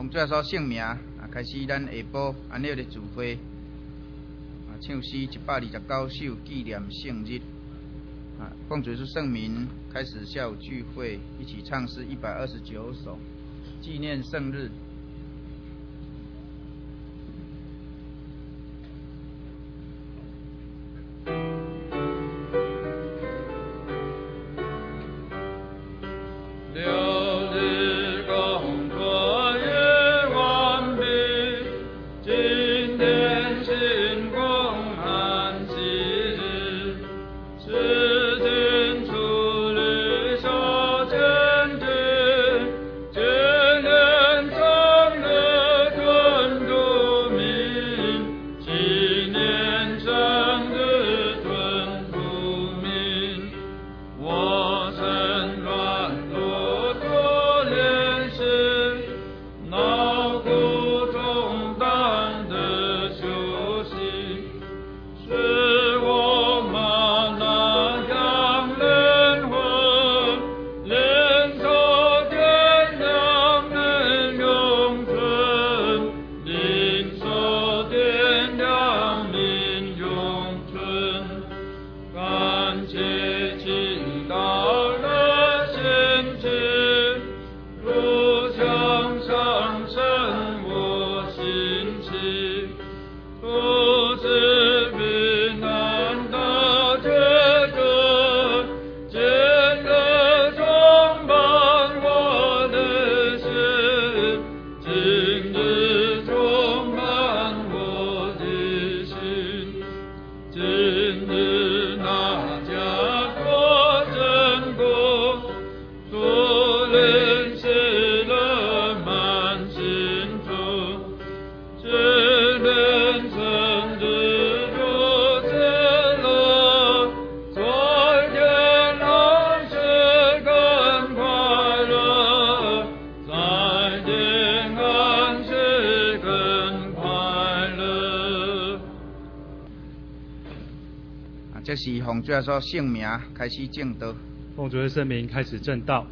奉主耶稣圣名开始咱下晡安尼的聚会唱诗129首纪念圣日奉主耶稣圣名开始下午聚会，一起唱诗129首纪念圣日。这是奉主耶稣圣名开始正道， 奉主的圣名开始正道。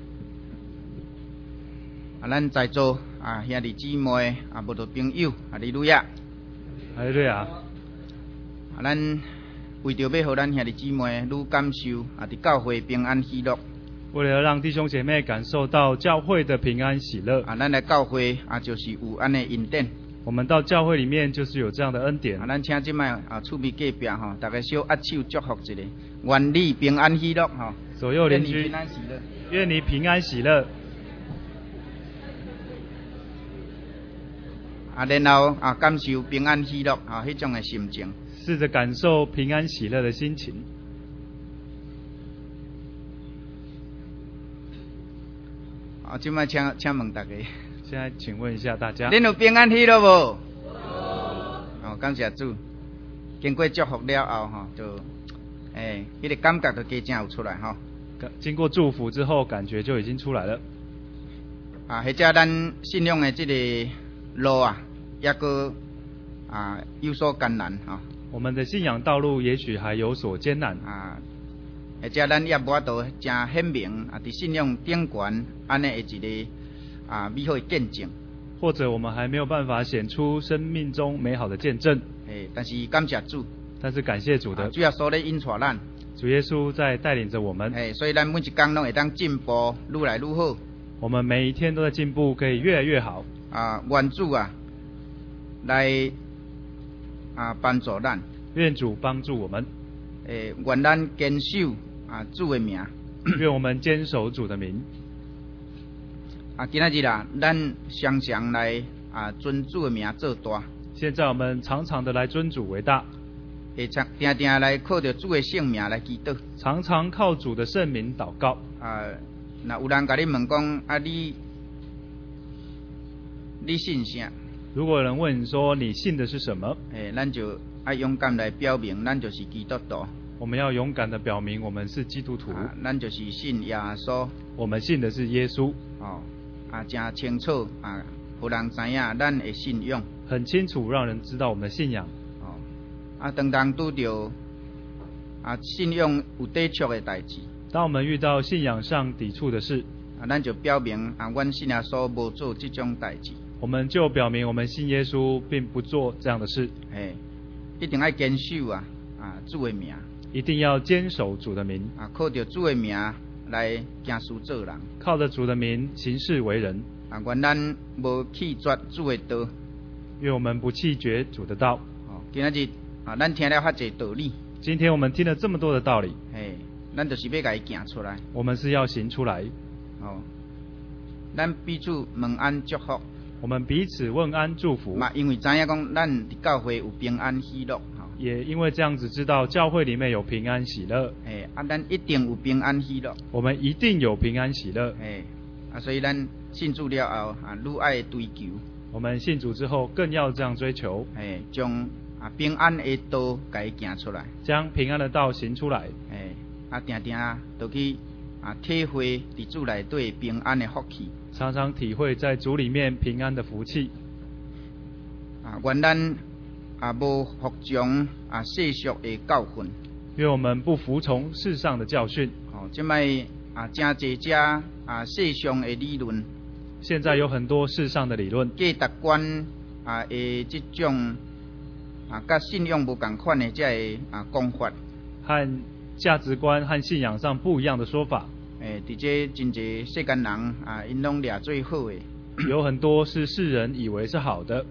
咱在座兄弟姊妹慕道朋友，哈利路亚， 哈利路亚。 咱为着要互咱兄弟姊妹愈感受伫教会平安喜乐， 为了让弟兄姐妹感受到教会的平安喜乐， 咱来教会就是有安的恩典。 我们到教会里面就是有这样的恩典。 咱请即摆厝边隔壁大家小握手祝福一下，愿你平安喜乐左右邻居，愿你平安喜乐。 然后感受平安喜乐迄种的心情， 试着感受平安喜乐的心情。 即摆请问大家。 现在请问一下大家， 恁有平安喜乐无？感谢主。经过祝福了后就迄个感觉就加正有出来经过祝福之后，感觉就已经出来了。 或者咱信仰的这个路也个有所艰难我们的信仰道路也许还有所艰难或者咱也无法度真显明伫信仰顶悬安尼的一个。美好的见证， 或者我们还没有办法显出生命中美好的见证。 但是感谢主， 但是感谢主的， 主耶稣在引带咱， 主耶稣在带领着我们。 所以咱每一天拢会当进步，愈来愈好。 我们每一天都在进步，可以越来越好。 愿主来帮助咱， 愿主帮助我们。 愿咱坚守主的名， 愿我们坚守主的名。 今仔日咱常常来尊主的名做大。 现在我们常常的来尊主为大， 定定来靠着主的圣名来祈祷， 常常靠主的圣名祷告。 那有人甲你问讲你信啥？ 如果有人问说你信的是什么？ 咱就勇敢来表明，咱就是基督徒。 我们要勇敢的表明我们是基督徒。 咱就是信耶稣。我们信的是耶稣。 真清楚互人知影咱的信仰， 很清楚让人知道我们的信仰。 当拄着信仰有抵触的代志， 当我们遇到信仰上抵触的事， 咱就表明阮信耶稣无做这种代志。 我们就表明我们信耶稣，并不做这样的事。 一定要坚守主的名， 一定要坚守主的名， 靠着主的名来行事做人， 靠着主的名行事为人。 愿咱无弃绝主的道， 愿我们不弃绝主的道。 今日咱听了遐济道理， 今天我们听了这么多的道理， 咱就是要甲伊行出来。 我们是要行出来。 咱彼此问安祝福。 我们彼此问安祝福。 因为知影讲咱伫教会有平安喜乐。 也因为这样子知道教会里面有平安喜乐。 咱一定有平安喜乐。我们一定有平安喜乐。 所以咱信主了后愈爱追求。 我们信主之后更要这样追求。 将平安的道甲伊行出来。 将平安的道行出来。 定定就去体会伫主内底平安的福气。 常常体会在主里面平安的福气。 愿咱无服从世俗的教训。 愿我们不服从世上的教训。 即摆真济遮世上的理论。 现在有很多世上的理论。 价值观的这种甲信仰无共款的这个讲法。 和价值观和信仰上不一样的说法。 伫这真济世间人因拢掠最好的。 有很多是世人以为是好的。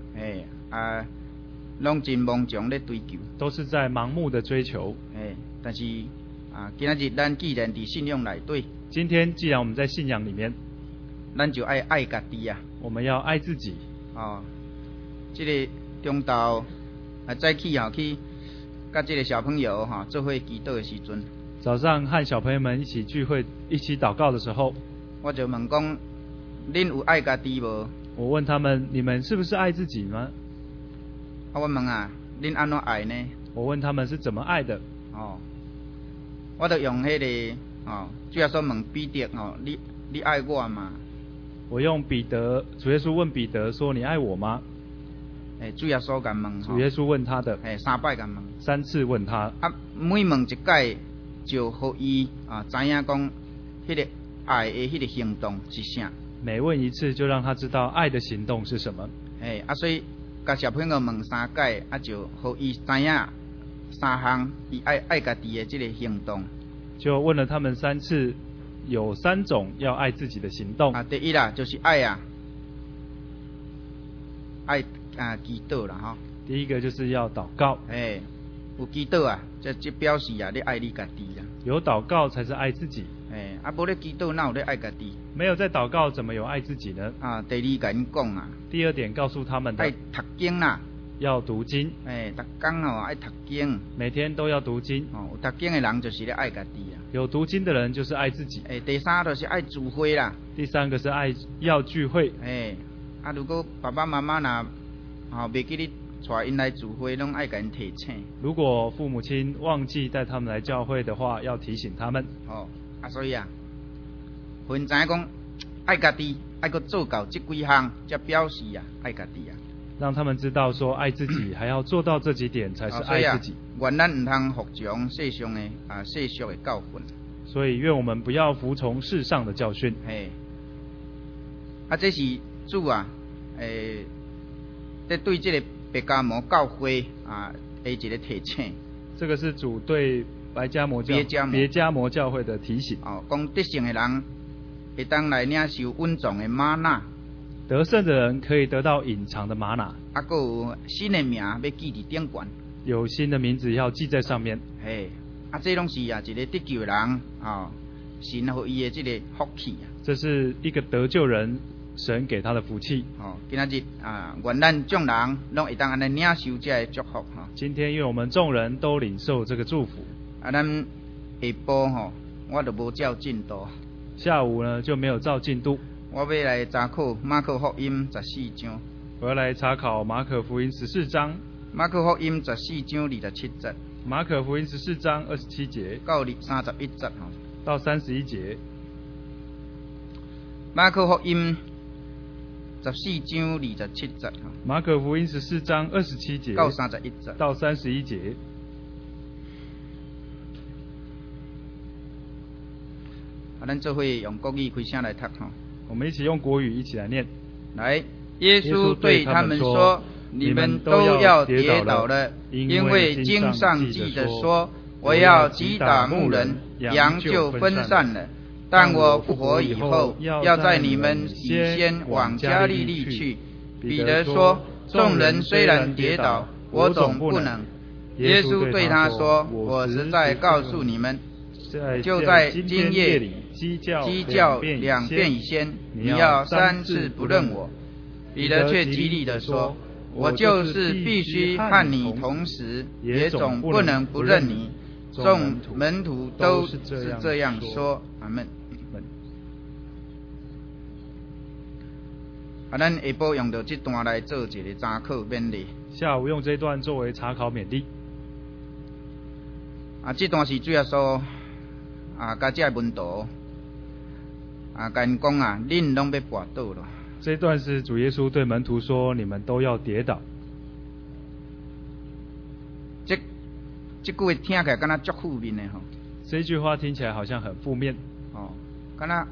拢真盲从咧追求。 都是在盲目的追求。 但是今日咱既然伫信仰内底。 今天既然我们在信仰里面， 咱就爱家己啊。 我们要爱自己。 这个中昼早起去，甲这个小朋友做伙祈祷的时阵。 早上和小朋友们一起聚会、一起祷告的时候， 我就问讲：恁有爱家己无？ 我问他们：你们是不是爱自己吗？ 我问恁安怎爱呢？ 我问他们是怎么爱的。 我就用迄个主耶稣问彼得你爱我吗？ 我用主耶稣问彼得说：你爱我吗？ 主耶稣甲问。 主耶稣问他的。 3摆甲问。 3次问他。 每问一解。就互伊知影讲，迄个爱的迄个行动是啥。 每问一次，就让他知道爱的行动是什么。 所以甲小朋友问3解，就互伊知影3项伊爱家己的这个行动。 就问了他们3次，有3种要爱自己的行动。 第一啦，就是爱祈祷啦第一个就是要祷告。 有祈祷这表示你爱你家己啦。 有祷告才是爱自己。 无咧祈祷哪有咧爱家己？ 没有在祷告，怎么有爱自己呢？ 第二甲因讲第二点告诉他们的。 爱读经啦。 要读经。 逐工爱读经。 每天都要读经。 有读经的人就是咧爱家己啊。 有读经的人就是爱自己。 第3就是爱聚会啦。 第3个是要聚会。 如果爸爸妈妈袂记你带因来聚会，拢爱甲因提醒。 如果父母亲忘记带他们来教会的话，要提醒他们。 所以互因知影讲爱家己，爱搁做到这几项，才表示爱家己啊。 让他们知道说爱自己，还要做到这几点才是爱自己。 愿咱唔通服从世上的世俗的教训。 所以愿我们不要服从世上的教训。 这是主在对这个白迦摩教会的一个提醒。 这个是主对别迦摩教会的提醒。 讲得胜的人会当来领受稳重的玛纳。 得胜的人可以得到隐藏的玛纳。 还有新的名要记伫顶冠。 有新的名字要记在上面。 这拢是一个得救的人神予伊的这个福气。 这是一个得救人神给他的福气。 今仔日愿咱众人拢会当安尼领受这个祝福。 今天愿我们众人都领受这个祝福。 咱下晡我就无照进度。 下午呢就没有照进度。 我要来查考马可福音14章。 我要来查考马可福音14章。 马可福音14章27节。 马可福音14章27节到31节到31节。 马可福音14章27节。 马可福音14章27节到31节。 到31节。 咱做伙用国语开声来读吼。 我们一起用国语一起来念。 来，耶稣对他们说：“你们都要跌倒了，因为经上记着说，我要击打牧人，羊就分散了。但我复活以后，要在你们以先往加利利去。”彼得说：“众人虽然跌倒，我总不能。”耶稣对他说：“我实在告诉你们，就在今夜里，鸡叫两遍以先，你要3次不认我。”彼得却极力地说：“我就是必须和你同时，也总不能不认你。”众门徒都是这样说。阿们。咱下晡用到这段来做一个查考勉励。 下午用这段作为查考勉励。 这段是主要说甲这门徒甲因讲恁拢要跌倒了。 这段是主耶稣对门徒说：“你们都要跌倒。” 这句话听起来敢若足负面的吼。 这句话听起来好像很负面。 敢若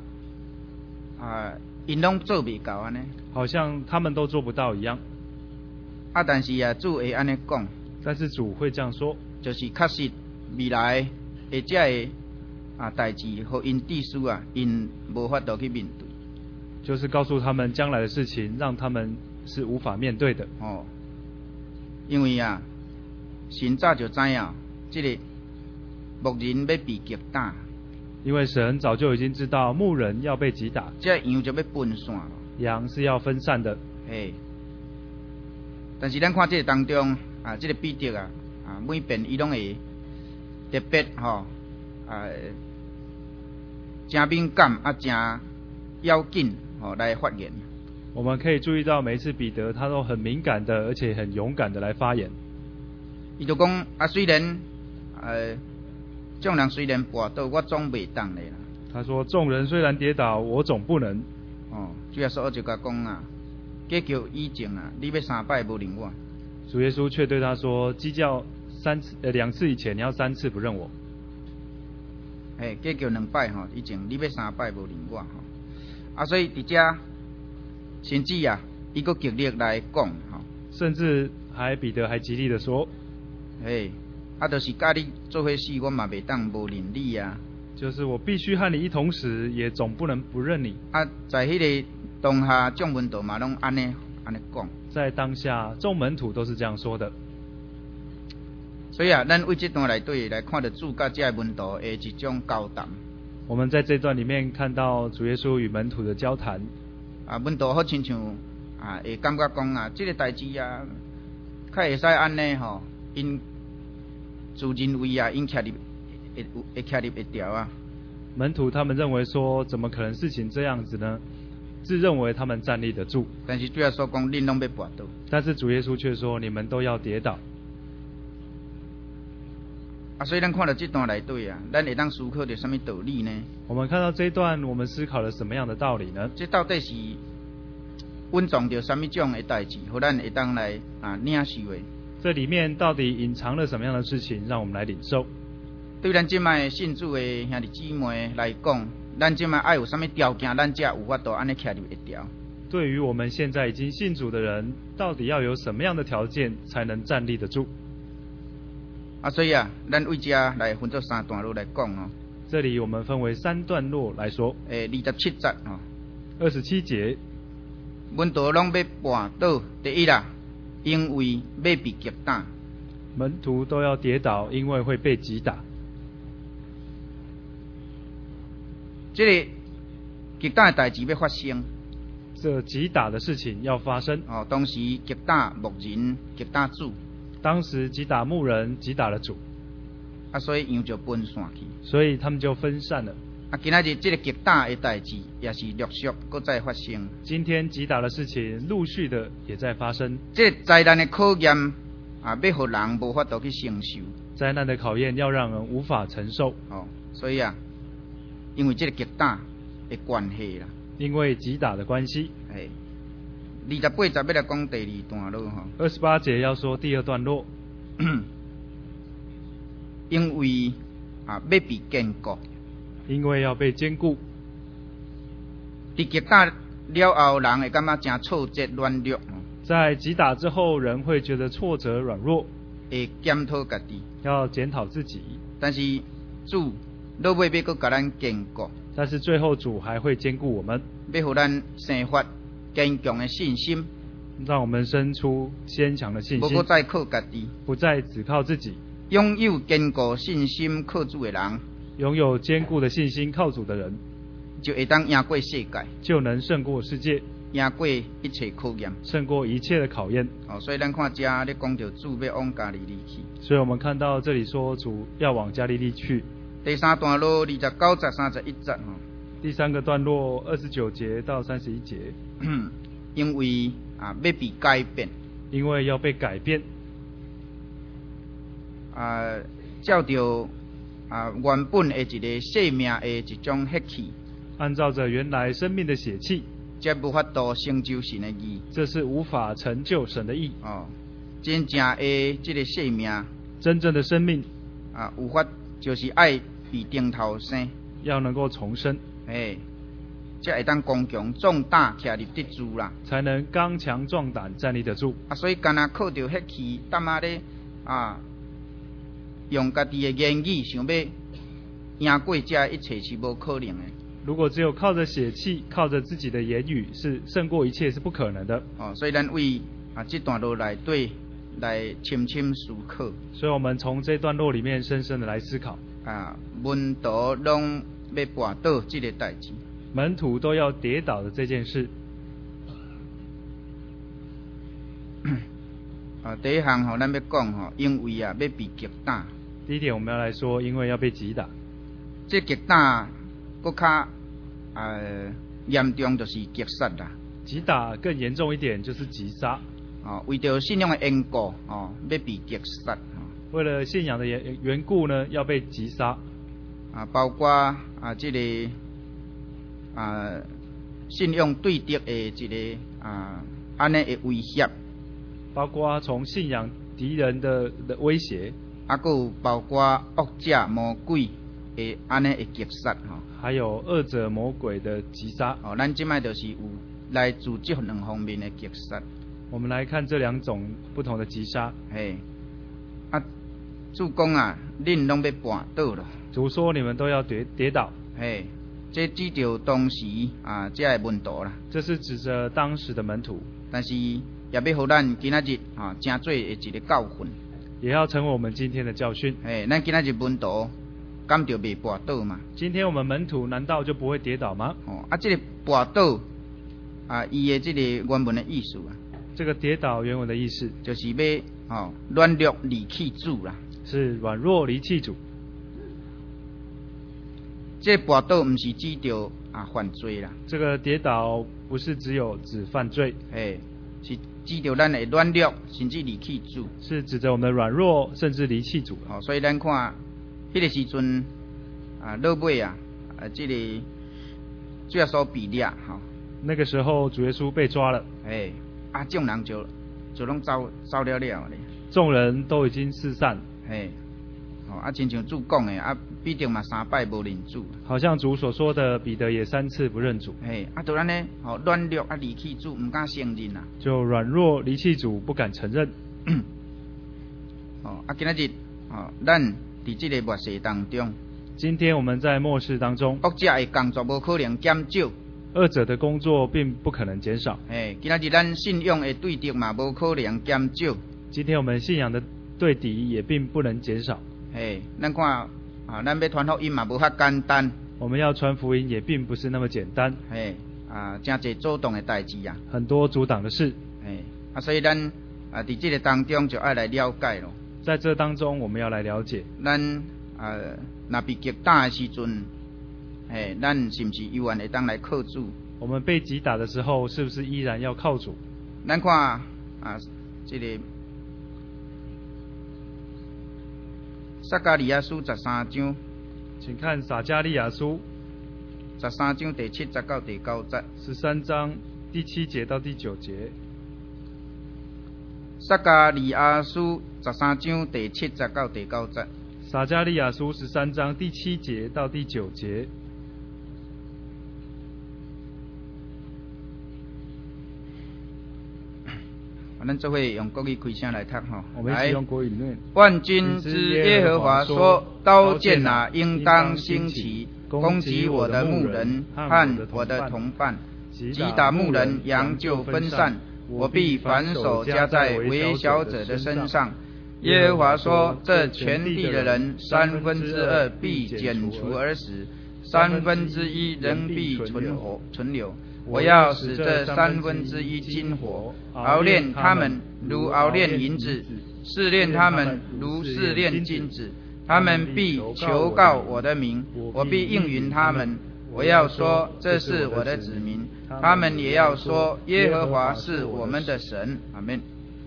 因拢做未到安尼。 好像他们都做不到一样。 但是主会安尼讲。 但是主会这样说， 就是确实未来的这个代志，和因弟兄因无法度去面对。 就是告诉他们将来的事情，让他们是无法面对的。 因为神早就知影，这个牧人要被击打。 因为神早就已经知道牧人要被击打， 这羊就要分散了， 羊是要分散的。 但是咱看这个当中这个彼得每遍伊拢会特别真敏感真要紧来发言。 我们可以注意到每一次彼得他都很敏感的，而且很勇敢的来发言。 伊就讲虽然众人虽然跌倒，我总袂当的啦。 他说：“众人虽然跌倒，我总不能。” 主耶稣就甲讲计叫以前你要3摆不认我。 主耶稣却对他说：“鸡叫2次以前，你要3次不认我。” 计叫2摆以前你要3摆不认我所以伫遮甚至伊佫极力来讲甚至彼得还极力的说：“ 就是甲你做伙死，我嘛袂当无认你就是我必须和你一同死，也总不能不认你。” 在迄个当下，众门徒嘛拢安尼讲。 在当下，众门徒都是这样说的。 所以咱为这段内底来看到主甲这门徒的一种交谈。 我们在这段里面看到主耶稣与门徒的交谈。 门徒好亲像会感觉讲这个代志较会使安尼因自认为因徛入会徛入会调门徒他们认为说，怎么可能事情这样子呢？自认为他们站立得住。 但是主要说讲，恁拢要跌倒。 但是主耶稣却说，你们都要跌倒。 所以咱看到这段内底咱会当思考着什么道理呢？ 我们看到这一段，我们思考了什么样的道理呢？ 这到底是蕴藏着什么种的代志，和咱会当来领受的？ 这里面到底隐藏了什么样的事情，让我们来领受？ 对咱即卖信主的兄弟姊妹来讲，咱即卖爱有什么条件，咱才有法度安尼徛入会调？ 对于我们现在已经信主的人，到底要有什么样的条件才能站立得住？ 所以咱为这来分作3段落来讲这里我们分为3段落来说。 27节 27节， 门徒拢要跌倒。第一因为要被击打。 门徒都要跌倒，因为会被击打。 这个击打的代志要发生。 这击打的事情要发生。 当时击打牧人，击打主。 当时击打牧人，击打了主。 所以羊就分散去。 所以他们就分散了。 今仔日这个击打的代志也是陆续搁再发生。 今天击打的事情陆续的也在发生。 这灾难的考验要互人无法度去承受。 灾难的考验要让人无法承受。 所以因为这个击打的关系啦。 因为击打的关系。 28节要来讲第2段落 28节要说第2段落。 因为要被坚固。 因为要被坚固。 伫击打了后，人会感觉真挫折、软弱， 在击打之后，人会觉得挫折、软弱， 会检讨家己， 要检讨自己。 但是主落尾要搁甲咱坚固， 但是最后主还会坚固我们， 要互咱生发坚强的信心， 让我们生出坚强的信心， 无搁再靠家己， 不再只靠自己。 拥有坚固信心靠主的人， 拥有坚固的信心靠主的人， 就会当赢过世界， 就能胜过世界， 赢过一切考验， 胜过一切的考验。 所以咱看这咧讲到主要往加利利去。 所以我们看到这里说主要往加利利去。 第三段落29节、31节第三个段落29节到31节， 因为要被改变， 因为要被改变， 照着原本的一个生命的一种血气， 按照着原来生命的血气， 这无法度成就神的义， 这是无法成就神的义。 真正的这个生命， 真正的生命有法就是爱被顶头生， 要能够重生， 才会当刚强壮胆徛立得住啦， 才能刚强壮胆站立得住。 所以干那靠着血气，淡仔咧用家己的言语想要赢过这一切是无可能的。 如果只有靠着血气，靠着自己的言语，是胜过一切是不可能的。 所以咱为这段落内底来深深思考。 所以我们从这段落里面深深的来思考。 门徒拢要绊倒这个代志， 门徒都要跌倒的这件事。 第一项咱要讲因为要被击打。 第一点我们要来说，因为要被击打。 这击打搁较严重就是击杀啦。 击打更严重一点就是击杀。 为着信仰的缘故要被击杀。 为了信仰的缘故呢，要被击杀。 包括这个信仰对敌的一个安尼的威胁。 包括从信仰敌人的威胁， 还有包括恶者魔鬼的安尼的击杀， 还有恶者魔鬼的击杀。 咱即摆就是有来自这两方面的击杀。 我们来看这两种不同的击杀。 主讲恁拢要绊倒了。 主说你们都要跌倒。 这指着当时这的门徒啦。 这是指着当时的门徒。 但是也要互咱今仔日真做的一个教训， 也要成为我们今天的教训。 咱今仔日门徒敢就袂绊倒嘛？ 今天我们门徒难道就不会跌倒吗？ 这个绊倒伊的这个原文的意思这个跌倒原文的意思就是要软弱离弃主啦， 是软弱离弃主。 这绊倒不是指着犯罪啦， 这个跌倒不是只有指犯罪， 是指着咱的软弱，甚至离弃主， 是指着我们的软弱，甚至离弃主。 所以咱看迄个时阵落尾这个主耶稣被抓那个时候主耶稣被抓了， 众人就拢走了咧， 众人都已经四散， 亲像主讲的彼得嘛3摆无认主， 好像主所说的彼得也3次不认主， 就咱呢软弱离弃主，唔敢承认啦， 就软弱离弃主，不敢承认。 今仔日咱伫这个末世当中， 今天我们在末世当中， 恶者的工作无可能减少， 恶者的工作并不可能减少。 今仔日咱信仰的对敌嘛无可能减少， 今天我们信仰的对敌也并不能减少。 咱看咱要传福音嘛无遐简单， 我们要传福音也并不是那么简单， 真侪阻挡的代志很多阻挡的事， 所以咱伫这个当中就要来了解咯。 在这当中，我们要来了解， 咱若被击打的时阵，咱是不是依然会当来靠主？ 我们被击打的时候，是不是依然要靠主？ 咱看这个撒迦利亚书13章， 请看撒迦利亚书 13章第7节到第9节。 13章第7节到第9节。 撒迦利亚书13章第7节到第9节。 撒迦利亚书13章第7节到第9节。 咱做伙用国语开声来读吼。 我们一起用国语念。 万军之耶和华说：刀剑啊，应当兴起，攻击我的牧人和我的同伴，击打牧人，羊就分散。我必反手加在微小者的身上。耶和华说：这全地的人2/3必剪除而死，1/3仍必存留。我要使这1/3金火熬炼他们，如熬炼银子；试炼他们，如试炼金子。他们必求告我的名，我必应允他们。我要说，这是我的子民；他们也要说，耶和华是我们的神。阿们。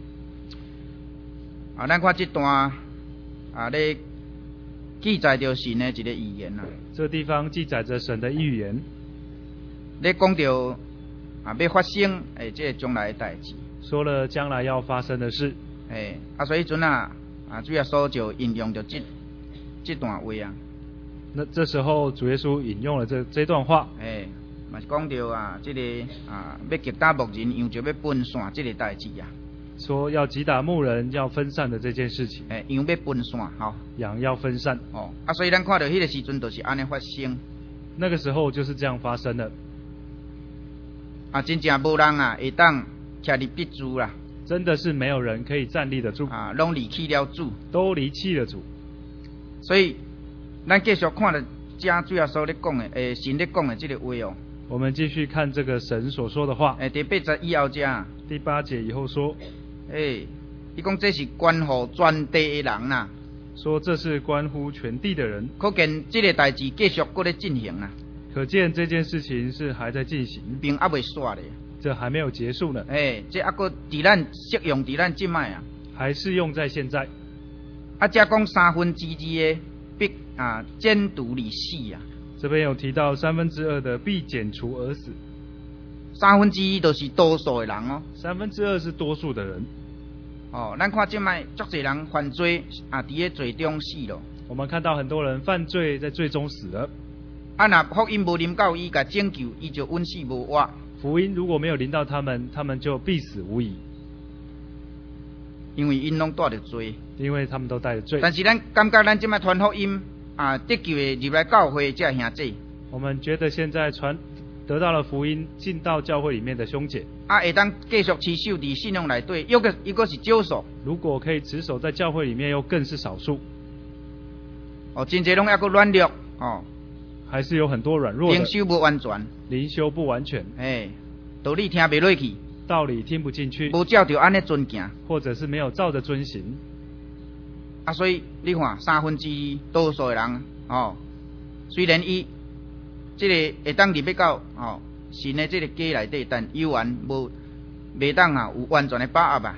咱看这段咧记载着神的一个预言啊。 这地方记载着神的预言， 咧讲到要发生这个将来的代志， 说了将来要发生的事。 所以阵主耶稣就引用着这段话啊。 那这时候主耶稣引用了这段话， 嘛是讲到这个要击打牧人，羊就要分散这个代志啊。 说要击打牧人，要分散的这件事情。 羊要分散， 羊要分散。 所以咱看到迄个时阵，就是安尼发生。 那个时候就是这样发生的。 真正无人会当徛立得住啦。 真的是没有人可以站立得住。 拢离弃了主。都离弃了主。 所以，咱继续看了主耶稣咧讲的，神咧讲的这个话哦。 我们继续看这个神所说的话。 第8节以后第8节以后说， 伊讲这是关乎全地的人啦。 说这是关乎全地的人。 可见这个代志继续搁咧进行啦。 可见这件事情是还在进行， 并还未煞咧。这还没有结束呢。 这还搁伫咱适用伫咱即摆啊。 还是用在现在。 才讲2/3的必剪除而死啊。 这边有提到2/3的必剪除而死。 1/3都是多数的人哦。 2/3是多数的人。 咱看即摆足侪人犯罪伫咧罪中死咯。 我们看到很多人犯罪在罪中死了。 若福音无临到伊，甲拯救，伊就稳死无活。 福音如果没有临到他们，他们就必死无疑。 因为因拢带着罪。 因为他们都带着罪。 但是咱感觉咱即摆传福音得救的入来教会这兄弟。 我们觉得现在得到了福音，进到教会里面的兄姐。 会当继续持守伫信仰内底，又个是少数。 如果可以持守在教会里面，又更是少数。 真侪拢还阁软弱还是有很多软弱的。 灵修不完全。 灵修不完全。 道理听袂落去。 道理听不进去。 无照着安尼遵行。或者是没有照着遵行。 所以你看2/3多数的人虽然伊这个会当入到神的这个家内底，但犹原袂当有完全的把握啊。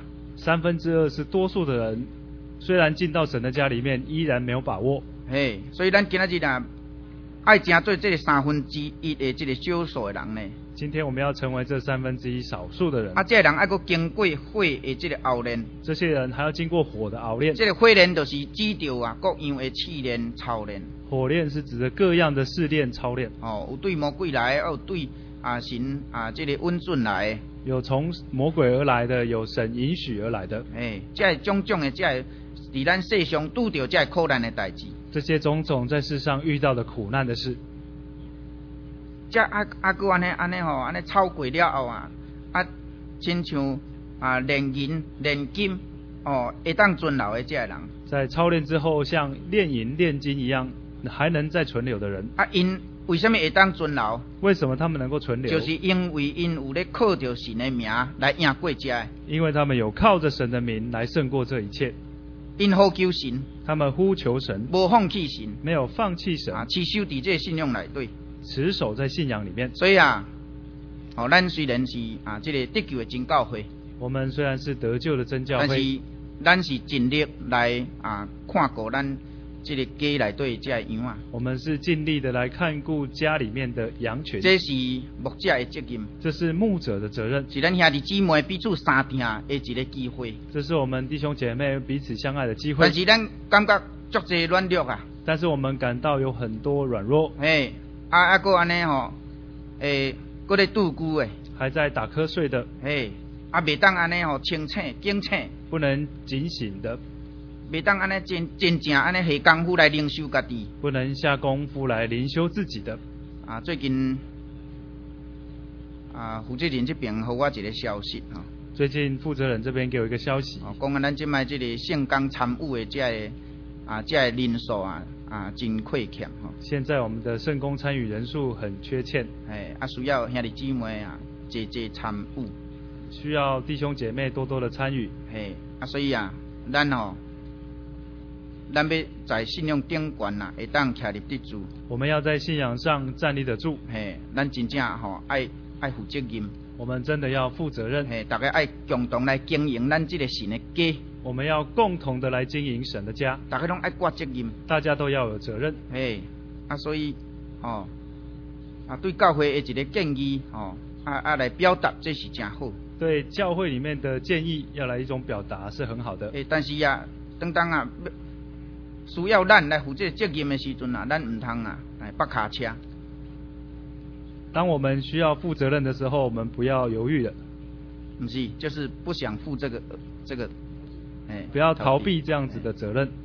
2/3是多数的人，虽然进到神的家里面，依然没有把握。 所以咱今仔日爱成做这个1/3的这个少数的人呢。 今天我们要成为这1/3少数的人。 这个人还阁经过火的这个熬炼。这些人还要经过火的熬炼。 这个火炼就是指着各样的试炼、操练。 火炼是指着各样的试炼、操练。 有对魔鬼来，有对神这个允准来。 有从魔鬼而来的，有神允许而来的。 这种的，这伫咱世上拄着这苦难的代志。 这些种种在世上遇到的苦难的事。 这搁安尼超过了后亲像炼银炼金会当存留的这个人。 在操练之后，像炼银炼金一样，还能再存留的人。 因为什么会当存留？ 为什么他们能够存留？ 就是因为因有咧靠着神的名来赢过这。 因为他们有靠着神的名来胜过这一切。 因呼求神， 他们呼求神， 无放弃神， 没有放弃神， 持守伫这信仰内底， 持守在信仰里面。 所以咱虽然是这个得救的真教会， 我们虽然是得救的真教会， 但是咱是尽力来看顾咱这个家内底这羊我们是尽力的来看顾家里面的羊群。 这是牧者的责任， 这是牧者的责任， 是咱兄弟姊妹彼此相听的一个机会。 这是我们弟兄姐妹彼此相爱的机会。 但是咱感觉足侪软弱啊。 但是我们感到有很多软弱， 个安尼吼，搁咧度孤诶， 还在打瞌睡的， 袂当安尼吼清醒警醒， 不能警醒的， 袂当安尼真正安尼下功夫来领受家己， 不能下功夫来灵修自己的。 最近负责人这边给我一个消息吼。 最近负责人这边给我一个消息， 讲咱即卖这个圣工参与的这个人数真亏欠吼。 现在我们的圣工参与人数很缺欠， 需要兄弟姊妹多参与， 需要弟兄姐妹多多的参与。 所以咱要在信仰顶悬会当徛立得住。我们要在信仰上站立得住。 咱真正爱负责任。 我们真的要负责任。 大家爱共同来经营咱这个神的家。 我们要共同的来经营神的家。 大家拢爱挂责任。 大家都要有责任。 所以对教会的一个建议来表达，这是真好。 对教会里面的建议要来一种表达是很好的。 但是当需要咱来负这责任的时阵咱唔通拔卡车。 当我们需要负责任的时候，我们不要犹豫的。 不是，就是不想负这个， 不要逃避这样子的责任。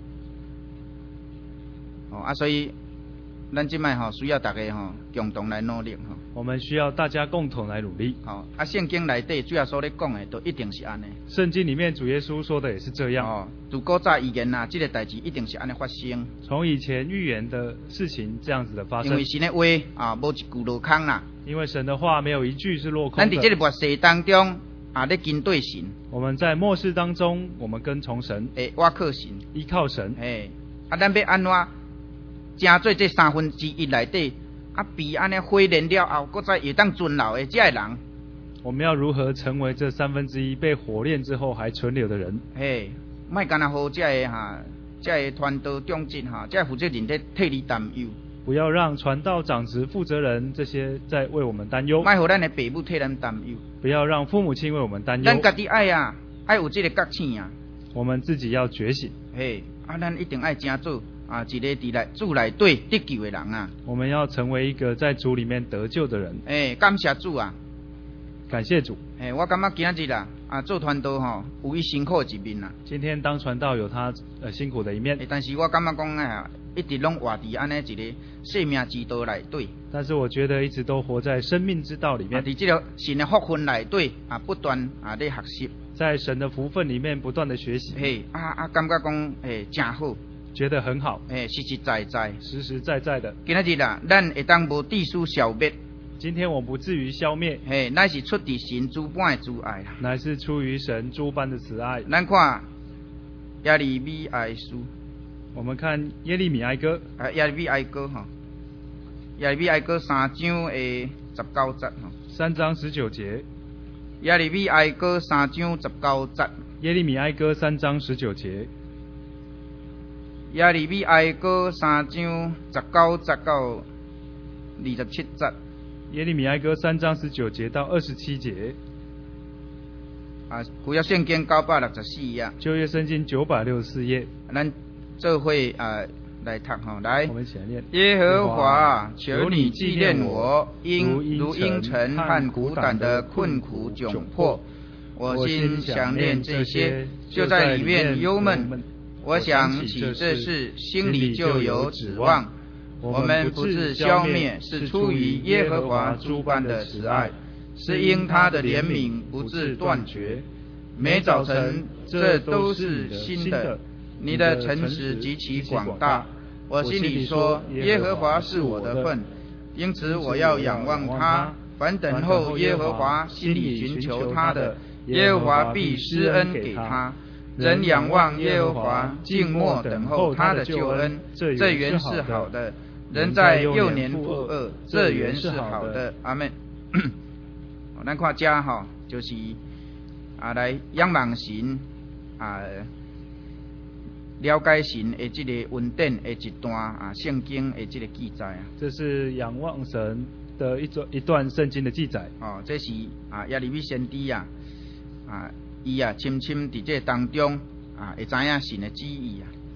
所以咱这摆需要大家共同来努力我们需要大家共同来努力。 圣经内底主要所咧讲的，都一定是安尼。 圣经里面主耶稣说的也是这样。 自古早预言这个代志一定是安尼发生。 从以前预言的事情这样子的发生。 因为神的话无一句落空啦。 因为神的话没有一句是落空的。 咱伫这个末世当中咧跟对神。 我们在末世当中，我们跟从神。 倚靠神。 依靠神。 咱要安怎？正做这1/3内底，比安尼火燃了后，搁再会当存留的这人。 我们要如何成为这1/3被火炼之后还存留的人？ 莫干那好这个传道长职这负责人在替你担忧。 不要让传道长职负责人这些在为我们担忧。 莫互咱的父母替咱担忧。 不要让父母亲为我们担忧。 咱家己爱有这个觉醒我们自己要觉醒。 咱一定爱真做。一个伫主内底得救的人我们要成为一个在主里面得救的人。 感谢主感谢主。 我感觉今日做传道有伊辛苦的一面今天当传道有他辛苦的一面。 但是我感觉讲一直拢活伫安尼一个生命之道内底。 但是我觉得一直都活在生命之道里面。 伫这个神的福分内底不断咧学习。 在神的福分里面不断的学习。 感觉讲真好。 觉得很好， 实实在在， 实实在在的。 今日咱会当无地书消灭。 今天我不至于消灭， 乃是出自神诸般的慈爱， 乃是出于神诸般的慈爱。 咱看耶利米哀书， 我们看耶利米哀歌， 耶利米哀歌耶利米哀歌3章的19节 3章19节。 耶利米哀歌3章19节。 耶利米哀歌3章19节。 耶利米哀歌3章19节到27节。 耶利米哀歌3章19节到27节。 旧约圣经964页。 旧约圣经964页。 咱做伙来读来。 我们一起来念。 耶和华，求你纪念我，如阴沉和苦胆的困苦窘迫。我心想念这些，就在里面忧闷。我想起这事，心里就有指望。我们不是消灭，是出于耶和华诸般的慈爱，是因他的怜悯不致断绝。每早晨，这都是新的。你的诚实极其广大。我心里说，耶和华是我的份，因此我要仰望他。凡等候耶和华，心里寻求他的，耶和华必施恩给他。人仰望耶和华，静默等候他的救恩，这原是好的。人在幼年负恶，这原是好的。阿们。咱看这就是来仰望神了解神的这个恩典的一段圣经的这个记载这是仰望神的一段圣经的记载。 这是耶利米先知伊深深伫这当中会知影神的旨意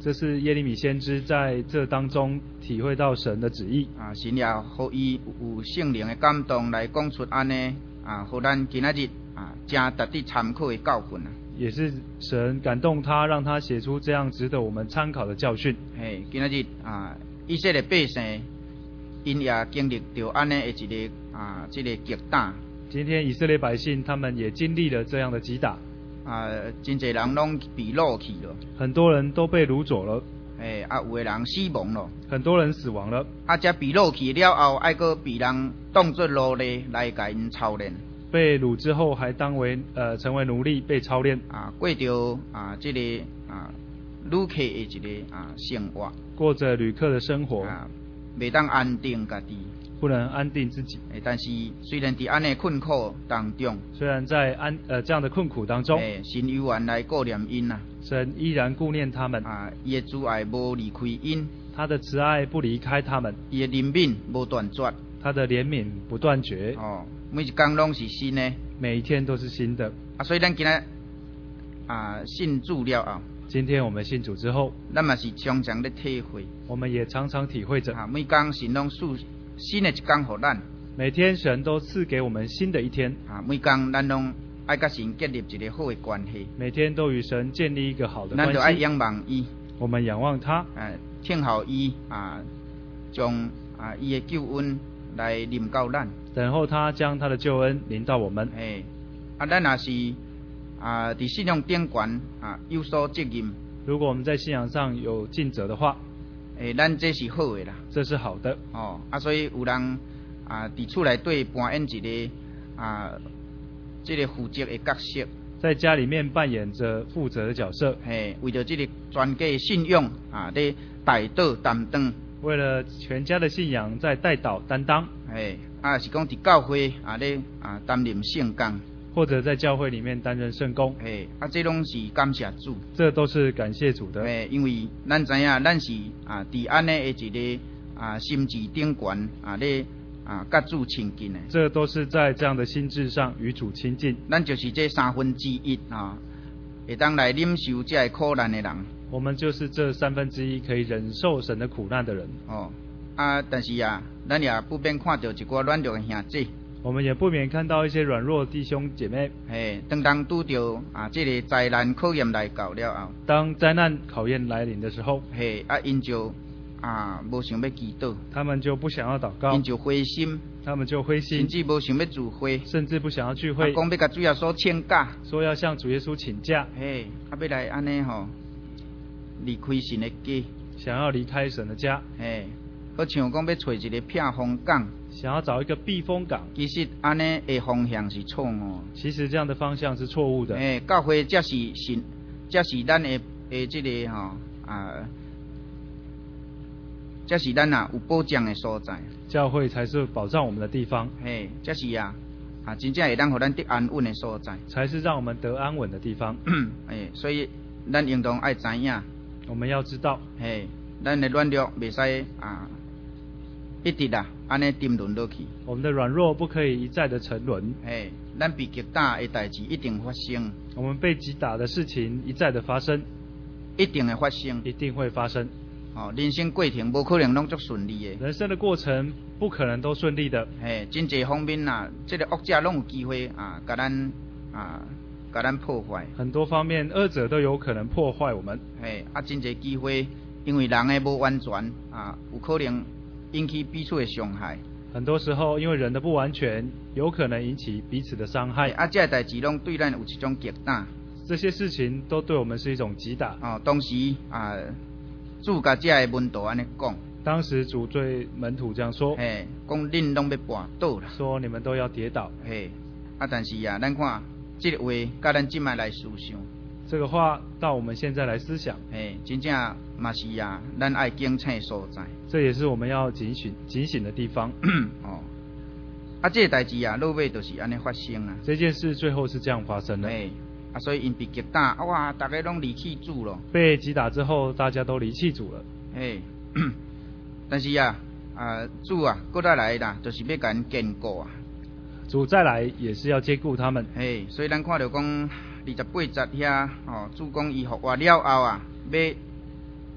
这是耶利米先知在这当中体会到神的旨意。 神也予伊有圣灵的感动来讲出安尼互咱今仔日真值得参考的教训也是神感动他，让他写出这样值得我们参考的教训。 今仔日以色列百姓，因也经历着安尼的一个这个击打。 今天以色列百姓他们也经历了这样的击打。 真侪人拢被掳去了， 很多人都被掳走了。 有的人死亡了， 很多人死亡了。 才被掳去了后，还搁被人当作奴隶来甲因操练。 被掳之后，还成为奴隶，被操练。 过着这个旅客的一个生活，过着旅客的生活， 未当安定家己。 不能安定自己， 但是虽然在安尼困苦当中， 虽然在这样的困苦当中， 神依然来顾念因神依然顾念他们伊的慈爱无离开因， 他的慈爱不离开他们， 伊的怜悯无断绝， 他的怜悯不断绝。 每一天拢是新的， 每一天都是新的。 所以咱今仔信主了后， 今天我们信主之后， 咱嘛是常常咧体会， 我们也常常体会着每天神拢赐新的一天给咱， 每天神都赐给我们新的一天。 每天咱拢爱甲神建立一个好的关系， 每天都与神建立一个好的关系。 咱就爱仰望伊， 我们仰望他， 听候伊将伊的救恩来临到咱， 等候他将他的救恩临到我们。 咱也是伫信仰顶悬有所责任。如果我们在信仰上有尽责的话， 咱这是好的啦， 这是好的。 所以有人伫厝内底扮演一个这个负责的角色， 在家里面扮演着负责的角色。 为着这个全家的信仰咧代祷担当， 为了全家的信仰在代祷担当。 是讲伫教会咧担任圣工， 或者在教会里面担任圣工。 这拢是感谢主， 这都是感谢主的。 因为咱知影咱是伫安尼的一个心志顶悬咧甲主亲近的， 这都是在这样的心智上与主亲近。 咱就是这1/3会当来忍受这苦难的人。 我们就是这1/3可以忍受神的苦难的人。 但是咱也不免看到一寡软弱的兄弟。 我们也不免看到一些软弱的弟兄姐妹。 当拄着这个灾难考验来到了后， 当灾难考验来临的时候， 因就无想要祈祷， 他们就不想要祷告， 因就灰心， 他们就灰心， 甚至无想要聚会， 甚至不想要聚会， 讲要甲主耶稣请假， 说要向主耶稣请假， 要来安尼离开神的家， 想要离开神的家， 好像讲要找一个避风港， 想要找一个避风港。 其实安尼的方向是错误， 其实这样的方向是错误的。 教会才是咱的这个这是咱有保障的所在。 教会才是保障我们的地方。 这是真正会当互咱得安稳的所在， 才是让我们得安稳的地方。 所以咱应当爱知影， 我们要知道， 咱的软弱袂使一直安尼沉沦落去。 我们的软弱不可以一再的沉沦。 咱被击打的代志一定发生。 我们被击打的事情一再的发生， 一定会发生， 一定会发生。 人生过程无可能拢足顺利的。 人生的过程不可能都顺利的。 真侪方面这个恶者拢有机会甲咱破坏。 很多方面恶者都有可能破坏我们。 真侪机会，因为人的无完全有可能引起彼此的伤害。 很多时候，因为人的不完全，有可能引起彼此的伤害。 这代志拢对咱有一种击打。 这些事情都对我们是一种击打。 当时主甲这的门徒安尼讲。 当时主对门徒这样说。 讲恁拢要绊倒啦。 说你们都要跌倒。 但是咱看这个话，甲咱今摆来思想。 这个话到我们现在来思想， 真正嘛是咱爱警醒的所在。 这也是我们要警醒的地方。 这个代志落尾就是安尼发生啊。 这件事最后是这样发生的。 所以因被击打，哇，大家拢离弃主了。 被击打之后，大家都离弃主了。 但是主过再来啦，就是要甲因坚固主再来也是要兼顾他们。 所以咱看到讲28节遐，主讲伊复活了后要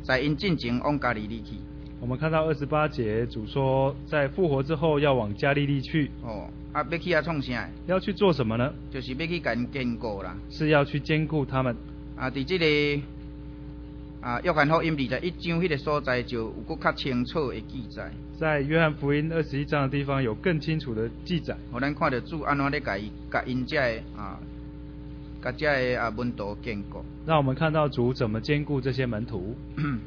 在因进前往加利利去。 我们看到28节，主说在复活之后要往加利利去。 要去创啥？ 要去做什么呢？ 就是要去甲因坚固啦。 是要去兼顾他们。 伫这个约翰福音21章迄个所在就有搁较清楚的记载。 在约翰福音21章的地方有更清楚的记载， 互咱看到主安怎咧甲因遮的甲遮的门徒坚固。 让我们看到主怎么兼顾这些门徒。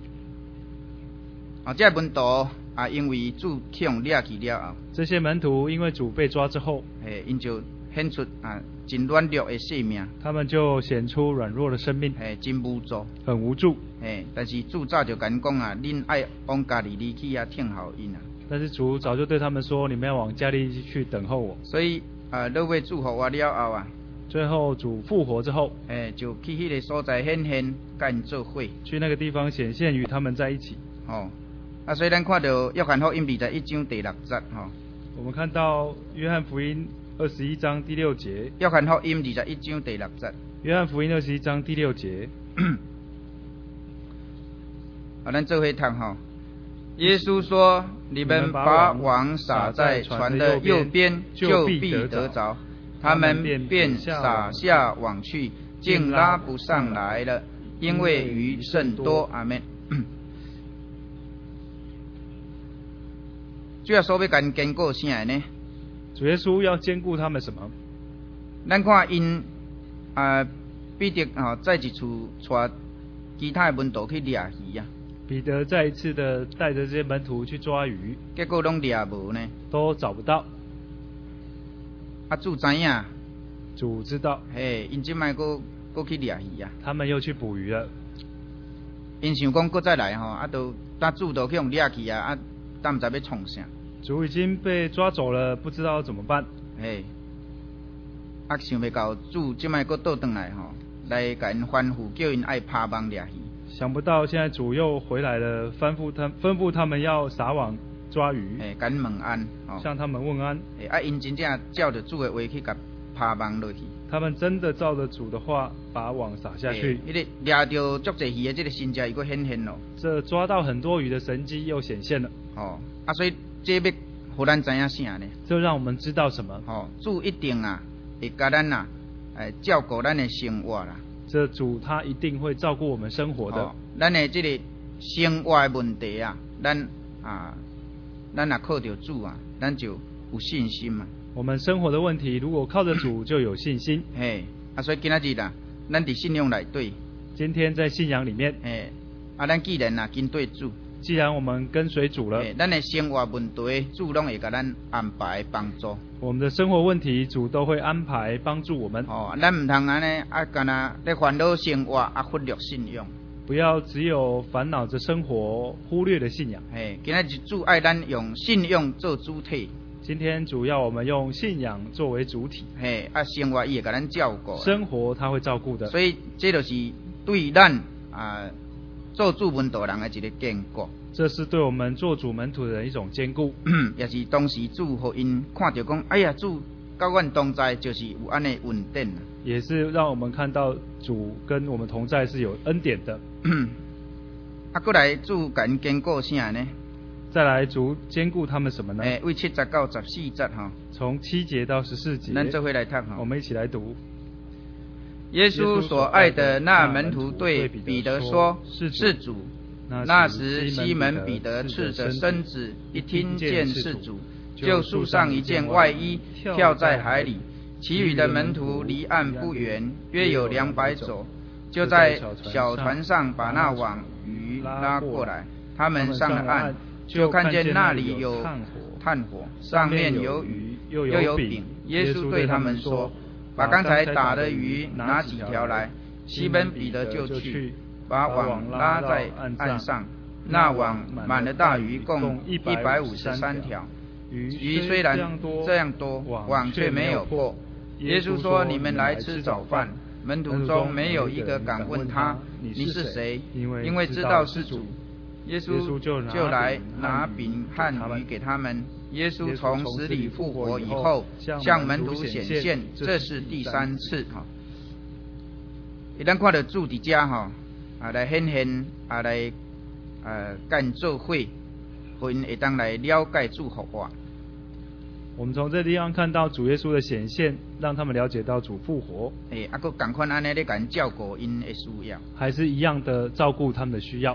这门徒因为主去用掠去了后， 这些门徒因为主被抓之后， 因就显出真软弱的性命， 他们就显出软弱的生命， 真无助， 很无助。 但是主早就甲因讲恁爱往加利利去听候因但是主早就对他们说，你们要往加利利去等候我。 所以落尾主复活了后最后主复活之后， 就去迄个所在显现，甲因做伙， 去那个地方显现与他们在一起。 所以咱看到约翰福音21章第6节我们看到约翰福音21章第6节。 约翰福音21章第6节。 约翰福音21章第6节。 咱做伙读耶稣说：“你们把网撒在船的右边，就必得着。他们便撒下网去，竟拉不上来了，因为鱼甚多。”阿们。主要所要甲因坚固啥呢？ 主耶稣要兼顾他们什么？ 咱看因彼得在一处带其他的门徒去掠鱼啊。 彼得再一次的带着这些门徒去抓鱼， 结果拢掠无呢， 都找不到。 主知影， 主知道， 因即摆搁去掠鱼啊。 他们又去捕鱼了。 因想讲搁再来都当主都去用掠去啊，但毋知要创啥。 主已经被抓走了，不知道怎么办。 想袂到主即摆搁倒转来来甲因吩咐，叫因爱拍网掠鱼。 想不到现在主又回来了，吩咐他们要撒网抓鱼。 甲因问安， 向他们问安。 因真正照着主的话去甲拍网落去。 他们真的照着主的话把网撒下去。 迄个掠着足济鱼的这个神迹又搁显现咯。 这抓到很多鱼的神迹又显现了。 所以这要互咱知影啥呢？ 这让我们知道什么？ 主一定会甲咱照顾咱的生活啦。 这主他一定会照顾我们生活的。 咱的这个生活的问题咱靠着主咱就有信心嘛。 我们生活的问题，如果靠着主就有信心。 所以今仔日咱伫信仰内底， 今天在信仰里面， 咱既然跟对主， 既然我们跟随主了， 咱的生活问题主拢会甲咱安排帮助。 我们的生活问题主都会安排帮助我们。 咱唔通安尼干那咧烦恼生活忽略信仰。 不要只有烦恼着生活，忽略了信仰。 今仔日主爱咱用信仰做主体。 今天主要我们用信仰作为主体。 生活伊会甲咱照顾。 生活他会照顾的。 所以这就是对咱做主门徒人的一个坚固。 这是对我们做主门徒的人一种坚固。 也是当时主互因看到讲，哎呀，主甲阮同在，就是有安尼恩典。 也是让我们看到主跟我们同在是有恩典的。 过来主甲因坚固啥呢？ 再来主兼顾他们什么呢？ 为7节到14节从7节到14节， 咱做回来读我们一起来读。 耶稣所爱的那门徒对彼得说：“是主。”那时西门彼得赤着身子，一听见是主，就束上一件外衣，跳在海里。其余的门徒离岸不远，约有200肘，就在小船上把那网鱼拉过来。他们上了岸，就看见那里有炭火，上面有鱼，又有饼。耶稣对他们说：“把刚才打的鱼拿几条来。”西门彼得就去，把网拉在岸上，那网满了大鱼，共153条。鱼虽然这样多，网却没有破。耶稣说：“你们来吃早饭。”门徒中没有一个敢问他：“你是谁？”因为知道是主。耶稣就来拿饼和鱼给他们。耶稣从死里复活以后，向门徒显现，这是第3次。咱看到主伫遮来显现，来甲因做伙，互因会当来了解主复活。 我们从这地方看到主耶稣的显现，让他们了解到主复活。 佫同款安尼咧，甲因照顾因的需要， 还是一样的照顾他们的需要。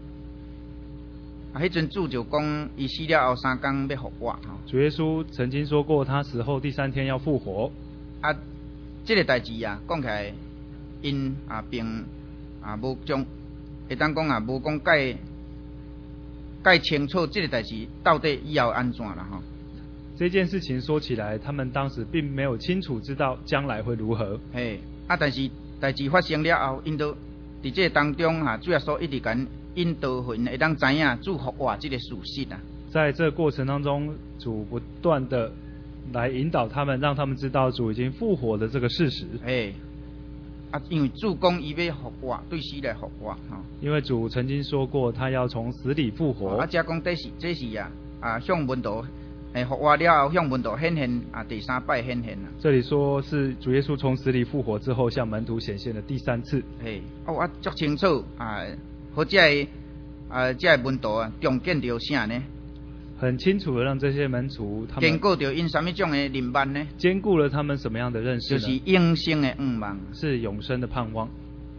迄阵主就讲，伊死了后3天要复活。 主耶稣曾经说过，他死后第3天要复活。 这个代志讲起来，因并无将，会当讲无讲解清楚这个代志到底以后安怎啦吼。 这件事情说起来，他们当时并没有清楚知道将来会如何。 但是代志发生了后，因都伫这当中主耶稣一直甲引导因会当知影主复活这个事实啊。 在这个过程当中，主不断的来引导他们，让他们知道主已经复活的这个事实。 因为主讲伊要复活，对死来复活。 因为主曾经说过，他要从死里复活。 这讲这是向门徒复活了后，向门徒显现第3摆显现。 这里说是主耶稣从死里复活之后，向门徒显现的第3次。 足清楚或者这门徒重见到啥呢？ 很清楚的让这些门徒他们兼顾到因什么种的认识呢？ 兼顾了他们什么样的认识呢？ 就是永生的盼望， 是永生的盼望。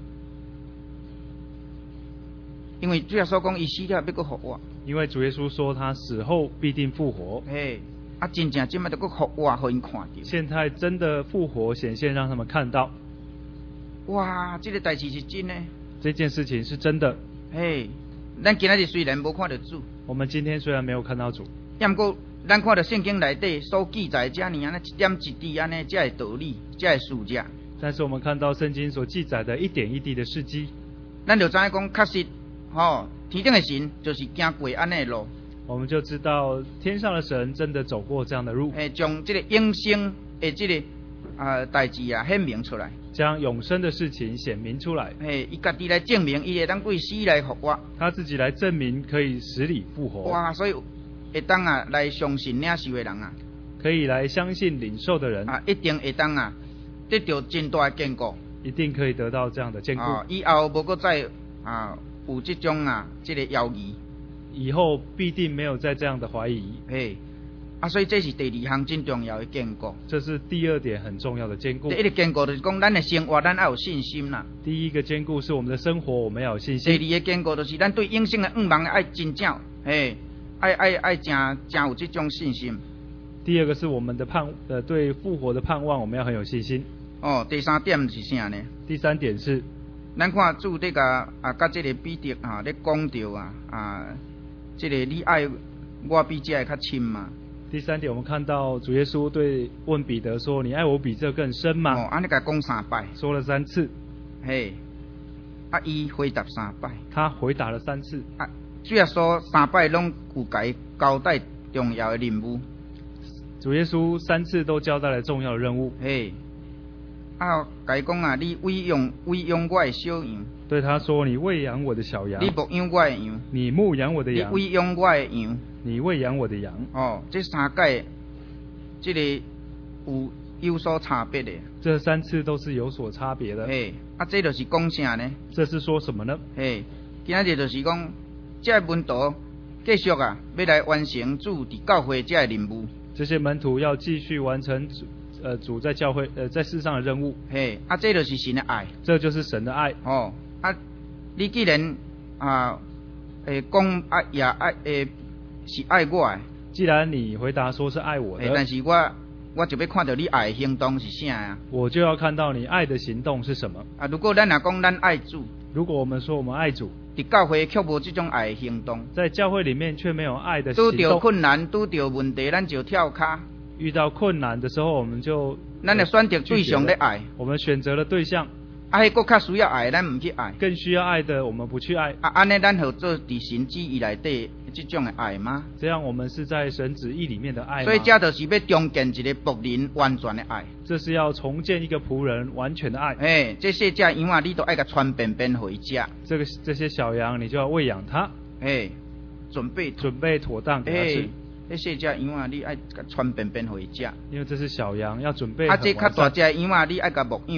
因为主耶稣讲，伊死了要搁复活。 因为主耶稣说，他死后必定复活。 真正今麦就搁复活，互因看到。 现在真的复活显现，让他们看到。 哇，这个代志是真的。 这件事情是真的。 咱今仔日虽然无看到主， 我们今天虽然没有看到主， 不过咱看到圣经内底所记载遮尔安尼一点一滴安尼，这道理，这事实。 但是我们看到圣经所记载的一点一滴的事迹， 咱就知影讲，确实，天顶的神就是行过安尼的路。 我们就知道天上的神真的走过这样的路， 将这个永生的这个代志显明出来。 将永生的事情显明出来。 伊家己来证明，伊会当对死来复活。 他自己来证明可以死里复活。 哇！所以会当来相信领受的人可以来相信领受的人一定会当得到真大的坚固。 一定可以得到这样的坚固。 以后无搁再有这种这个犹疑。 以后必定没有再这样的怀疑。 所以这是第2项真重要的坚固。 这是第2点很重要的坚固。 第一个坚固就是讲，咱的生活咱要有信心啦。 第一个坚固是我们的生活，我们要有信心。 第2个坚固就是咱对永生的盼望爱真正，爱真有这种信心。 第2个是我们的对复活的盼望，我们要很有信心。 第3点是啥呢？ 第3点是， 咱看主这个甲这个彼得咧讲到这个你爱我比这个较深嘛。 第3点，我们看到主耶稣问彼得说：“你爱我比这更深吗？” 安尼甲讲3摆， 说了3次。 伊回答3摆， 他回答了3次。 主耶稣3摆拢有甲伊交代重要的任务。 主耶稣3次都交代了重要的任务。 甲伊讲你喂养我的小羊。 对他说：“你喂养我的小羊。” 你牧养我的羊。 你牧养我的羊。 你喂养我的羊。 你喂养我的羊。 这3届，这个有所差别的。 这3次都是有所差别的。 这就是讲啥呢？ 这是说什么呢？ 今仔日就是讲，这门徒继续要来完成主伫教会这任务。 这些门徒要继续完成主在教会在世上的任务。 这就是神的爱。 这就是神的爱。 你既然讲也爱是爱我的。 既然你回答说是爱我的， 但是我就要看到你爱的行动是啥呀？ 我就要看到你爱的行动是什么。 如果咱讲咱爱主， 如果我们说我们爱主， 伫教会却无这种爱的行动， 在教会里面却没有爱的行动， 拄到困难、拄到问题，咱就跳卡。 遇到困难的时候，我们就咱的选择对象咧爱， 我们选择了对象。 迄个较需要爱，咱唔去爱； 更需要爱的，我们不去爱。 安尼咱好做伫神旨意内底这种的爱吗？ 这样我们是在神旨意里面的爱吗？ 所以这就是要重建一个仆人完全的爱。 这是要重建一个仆人完全的爱。 这些只羊你都爱甲传便便回家。 这些小羊，你就要喂养它。 准备妥当给它吃。 这些只羊你爱甲传便便回家。 因为这是小羊，要准备。 这较大只羊你爱甲牧养。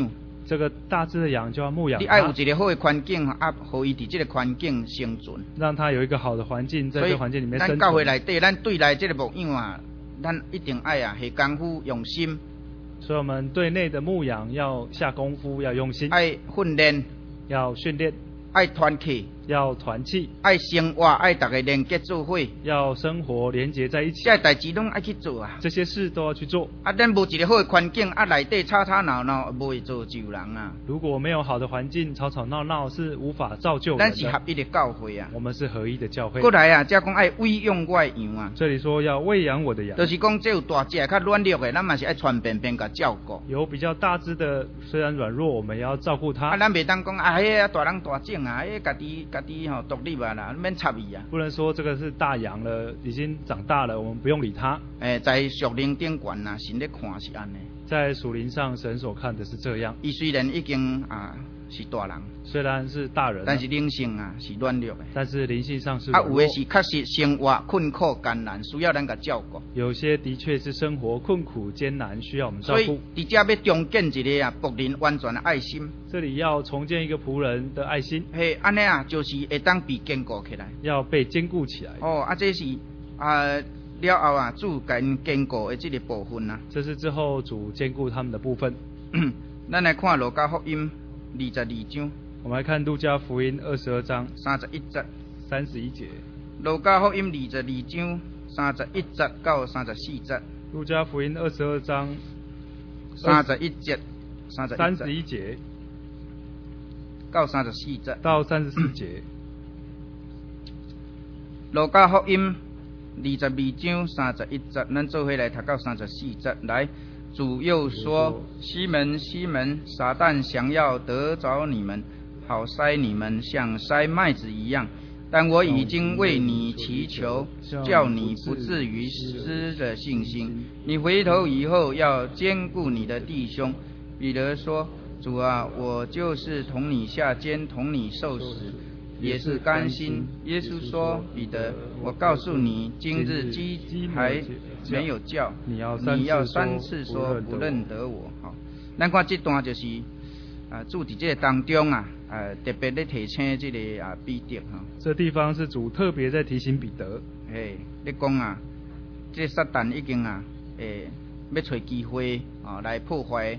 这个大只的羊就要牧养你爱有它， 一个好的环境，啊，互伊伫这个环境生存。 让它有一个好的环境，在这个环境里面生咱教会存。 内底，咱对内这个牧养啊，咱一定爱啊，下功夫用心， 所以我们对内的牧养要下功夫，要用心， 爱训练， 要训练， 爱团契， 要团契， 爱生活，爱大家连结做伙， 要生活连结在一起， 这代志拢爱去做啊。 这些事都要去做。 啊，咱无一个好的环境，啊，内底吵吵闹闹，无会造就人啊。 如果没有好的环境，吵吵闹闹是无法造就人咱是合的。 一的教会啊。 我们是合一的教会。 过来啊，才讲爱喂养我的羊啊。 这里说要喂养我的羊， 就是讲，这有大只较软弱的，咱嘛是爱传便便甲照顾。 有比较大只的，虽然软弱，我们也要照顾它。 啊，咱袂当讲啊，迄个大人大种啊，迄家己吼独立啊啦，免插伊啊。 不能说这个是大羊了，已经长大了，我们不用理它。 在属灵顶悬啊，神咧看是安尼。 在属灵上，神所看的是这样。 伊虽然已经是大人， 虽然是大人了， 但是灵性啊是软弱的。 但是灵性上是啊， 软弱。 有的是确实生活困苦艰难，需要咱甲照顾。 有些的确是生活困苦艰难，需要我们照所以顾。 伫遮要重建一个仆人完全的爱心。 这里要重建一个仆人的爱心， 嘿，安尼啊，就是会当被坚固起来。 要被坚固起来。 这是了后啊，主甲因坚固的这个部分啊。 这是之后主坚固他们的部分。 咱来看路加福音22章， 我们来看路加福音22章 31节。 31节。 路加福音22章31节到34节。 路加福音22章 31节 31节到34节。 到34节。 路加福音22章31节，咱做伙来读到34节。来，主又说：西门，西门，撒旦想要得着你们，好筛你们，像筛麦子一样。但我已经为你祈求，叫你不至于失了信心。你回头以后要兼顾你的弟兄。彼得说：主啊，我就是同你下监，同你受死，也是甘心。耶稣说：彼得，我告诉你，今日鸡还没有叫，你要3次说不认得我。好，咱看这段就是主伫这个当中特别咧提醒这个彼得哈。 这地方是主特别在提醒彼得。 你讲这撒旦已经要找机会来破坏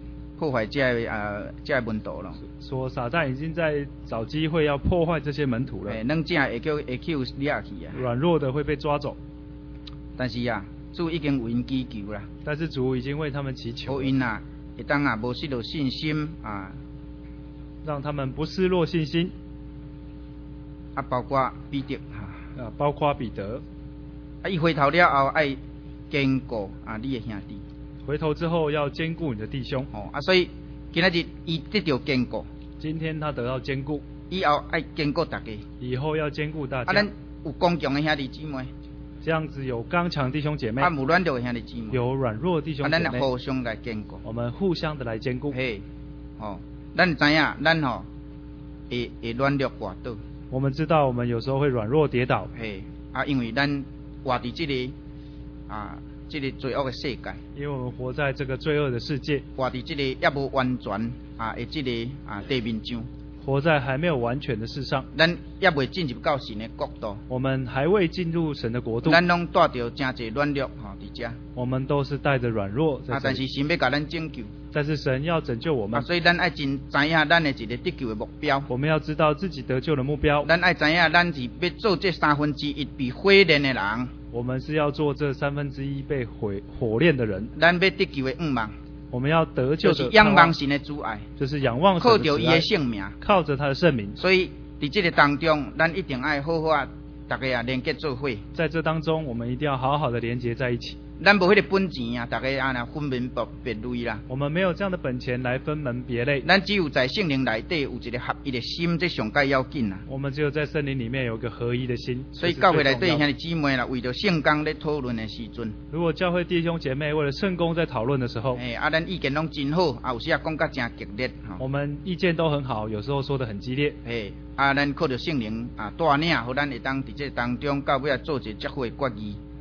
这门徒了。 说撒旦已经在找机会要破坏这些门徒了。 软正会去掠去啊。 软弱的会被抓走。 但是主已经为因祈求啦。 但是主已经为他们祈求。 因会当无失落信心让他们不失落信心。 包括彼得包括彼得。 伊回头了后爱坚固你的兄弟。 回头之后要兼顾你的弟兄。 所以今仔日伊得到坚固。 今天他得到坚固， 以后爱兼顾大家。 以后要兼顾大家。 咱有刚强的兄弟姊妹。 这样子有刚强弟兄姐妹。 有软弱的兄弟姊妹。 有软弱的弟兄姐妹。 咱互相来兼顾。 我们互相的来兼顾。 咱知影，咱会软弱滑倒。 我们知道，我们有时候会软弱跌倒。 因为咱活伫这个罪恶的世界。 因为我们活在这个罪恶的世界。 活伫这个也无完全的这个地面上。 活在还没有完全的世上。 咱也未进入到神的国度。 我们还未进入神的国度。 咱拢带着真侪软弱伫遮。 我们都是带着软弱在这里。 但是神要甲咱拯救。 但是神要拯救我们。 所以咱爱真知影咱的一个得救的目标。 我们要知道自己得救的目标。 咱爱知影咱是要做这1/3被火炼的人。 我们是要做这1/3被火炼的人。 咱要得救的仰望。 我们要得救的就是仰望神的主爱。 就是仰望神的慈爱。 靠着伊的性命。 靠着他的圣名。 所以在这个当中，咱一定爱好好大家连结做伙。 在这当中，我们一定要好好的连结在一起。 咱无迄个本钱大家分门别类啦。 我们没有这样的本钱来分门别类。 咱只有在圣灵内底有一个合一的心，这上界要紧啦。 我们只有在圣灵里面有一个合一的心。 所以教会内底兄弟姊妹啦，为着圣工咧讨论的时阵， 如果教会弟兄姐妹为了圣工在讨论的时候， 咱意见拢真好，有时讲甲真激烈。 我们意见都很好，有时候说得很激烈。 咱靠着圣灵带领，互咱会当伫这当中到尾做一个较好的决议。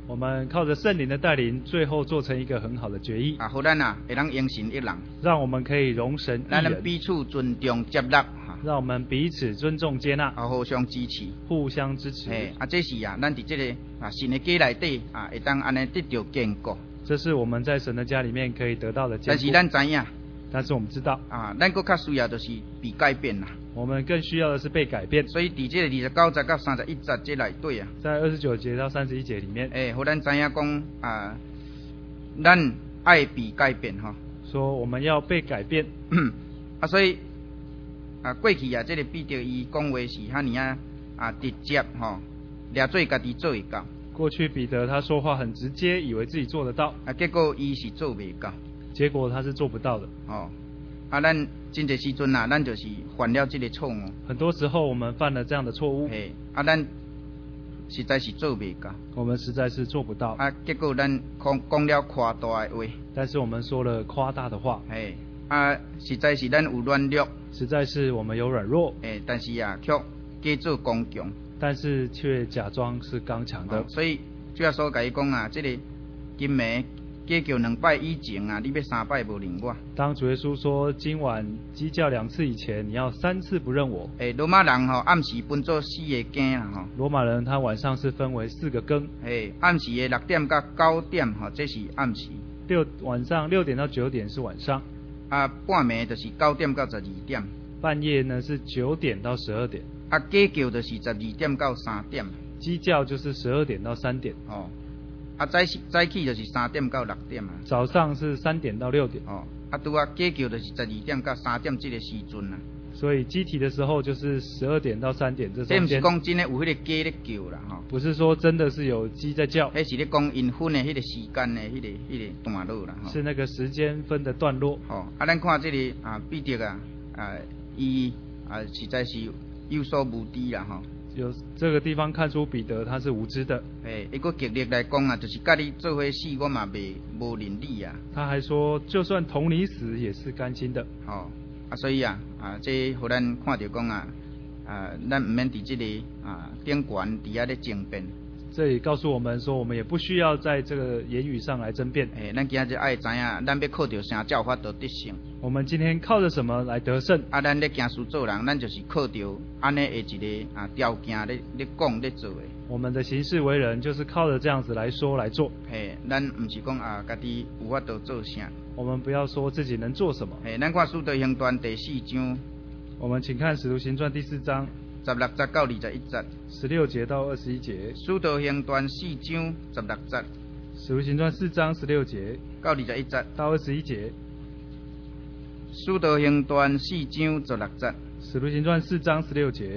我们靠着圣灵的带领，最后做成一个很好的决议， 好咱会当用神一人， 让我们可以容神一人， 彼此尊重接纳， 让我们彼此尊重接纳， 互相支持， 互相支持。 这是咱伫这个神的家内底会当安尼得到坚固。 这是我们在神的家里面可以得到的坚固。 但是咱知影， 但是我们知道咱更较需要就是被改变啦。 我们更需要的是被改变。 所以伫这个29节到31节这内底在29节到31节里面， 互咱知影讲咱爱被改变说我们要被改变。 所以过去这个彼得伊讲话是遐尔直接掠做家己做会到。 过去彼得他说话很直接，以为自己做得到， 结果伊是做袂到， 结果他是做不到的。 咱真侪时阵咱就是犯了这个错误。 很多时候我们犯了这样的错误， 咱实在是做袂到， 我们实在是做不到。 结果咱讲了夸大的话， 但是我们说了夸大的话。 实在是咱有软弱， 实在是我们有软弱。 但是却假做刚强。 但是却假装是刚强的。 所以主要所甲伊讲这个今暝鸡叫2摆以前你要3摆无认我。 当主耶稣说今晚鸡叫2次以前，你要3次不认我。 罗马人暗时分做4个更罗马人他晚上是分为4个更。 暗时的6點到9點这是暗时。 晚上6點到9點是晚上。 半暝就是9點到12點。 半夜呢是9點到12點。 雞叫就是12點到3點。 雞叫就是12點到3點。 早起就是3點到6點早上是3點到6點。 雞叫就是12點到3點這個時陣所以雞啼的時候就是12點到3點這中間。 這不是講真的有迄個雞在叫啦不是說真的是有雞在叫。 那是咧講因分的迄個時間的迄個段落啦是那個時間分的段落。 咱看這裡彼得伊實在是有所無知啦有這個地方看出彼得他是無知的。 一個極力來講就是甲你做伙死我嘛無認你他還說就算同你死也是甘心的。 所以這互咱看到講咱唔免佇這個頂懸底下咧爭辯。 這裡告訴我們說，我們也不需要在這個言語上來爭辯。 咱今日愛知影，咱要靠着啥教法得得勝。 我們今天靠着什麼來得勝？ 咱咧行事做人，咱就是靠着安尼的一個條件咧講咧做的。 我們的行事為人，就是靠着這樣子來說來做。 咱唔是講家己有法度做啥。 我們不要說自己能做什麼。 咱看《使徒行傳》第4章。 我們請看《使徒行傳》第4章。 16節到21節 ，16節到21節。 使徒行傳4章16節， 使徒行傳4章16節到21節到21節。 使徒行傳4章16節， 使徒行傳4章16節。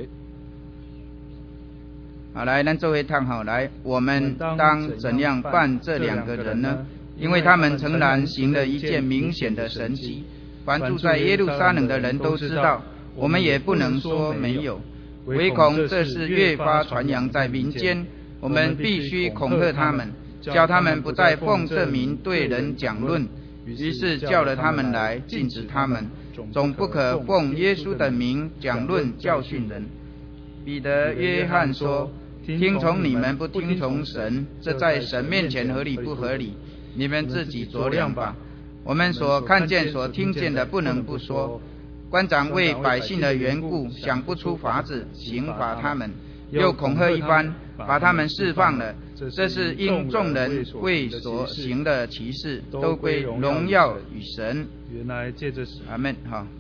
來，咱做伙讀來，我們當怎樣辦這兩個人呢？因為他們誠然行了一件明顯的神蹟，凡住在耶路撒冷的人都知道，我們也不能說沒有。唯恐這事越發傳揚在民間，我們必須恐嚇他們，叫他們不再奉這名對人講論。於是叫了他們來，禁止他們，總不可奉耶穌的名講論教訓人。彼得、約翰說：聽從你們不聽從神，這在神面前合理不合理？你們自己酌量吧。我們所看見、所聽見的，不能不說。官長為百姓的緣故，想不出法子刑罰他們，又恐嚇一番，把他們釋放了。這是因眾人為所行的奇事，都歸榮耀與神。 原來借着阿們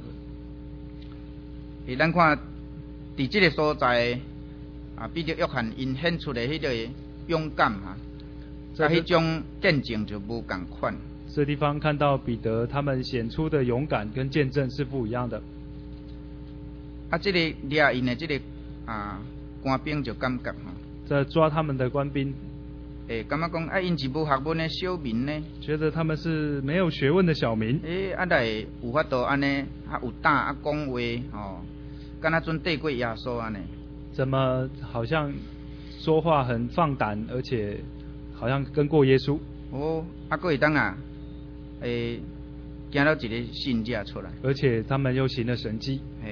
咱看在這個所在彼得約翰因顯出的迄個勇敢迄種見證就無同款。 這地方看到彼得他們顯出的勇敢跟見證是不一樣的。 這個抓因的這個官兵就感覺在抓他們的官兵， 感覺講因是無學問的小民呢， 覺得他們是沒有學問的小民。 來有法度安尼有膽講話敢若準對過耶穌安尼。 怎麼好像說話很放膽，而且好像跟過耶穌？ 還會當行了一個神跡出來， 而且他們又行了神跡。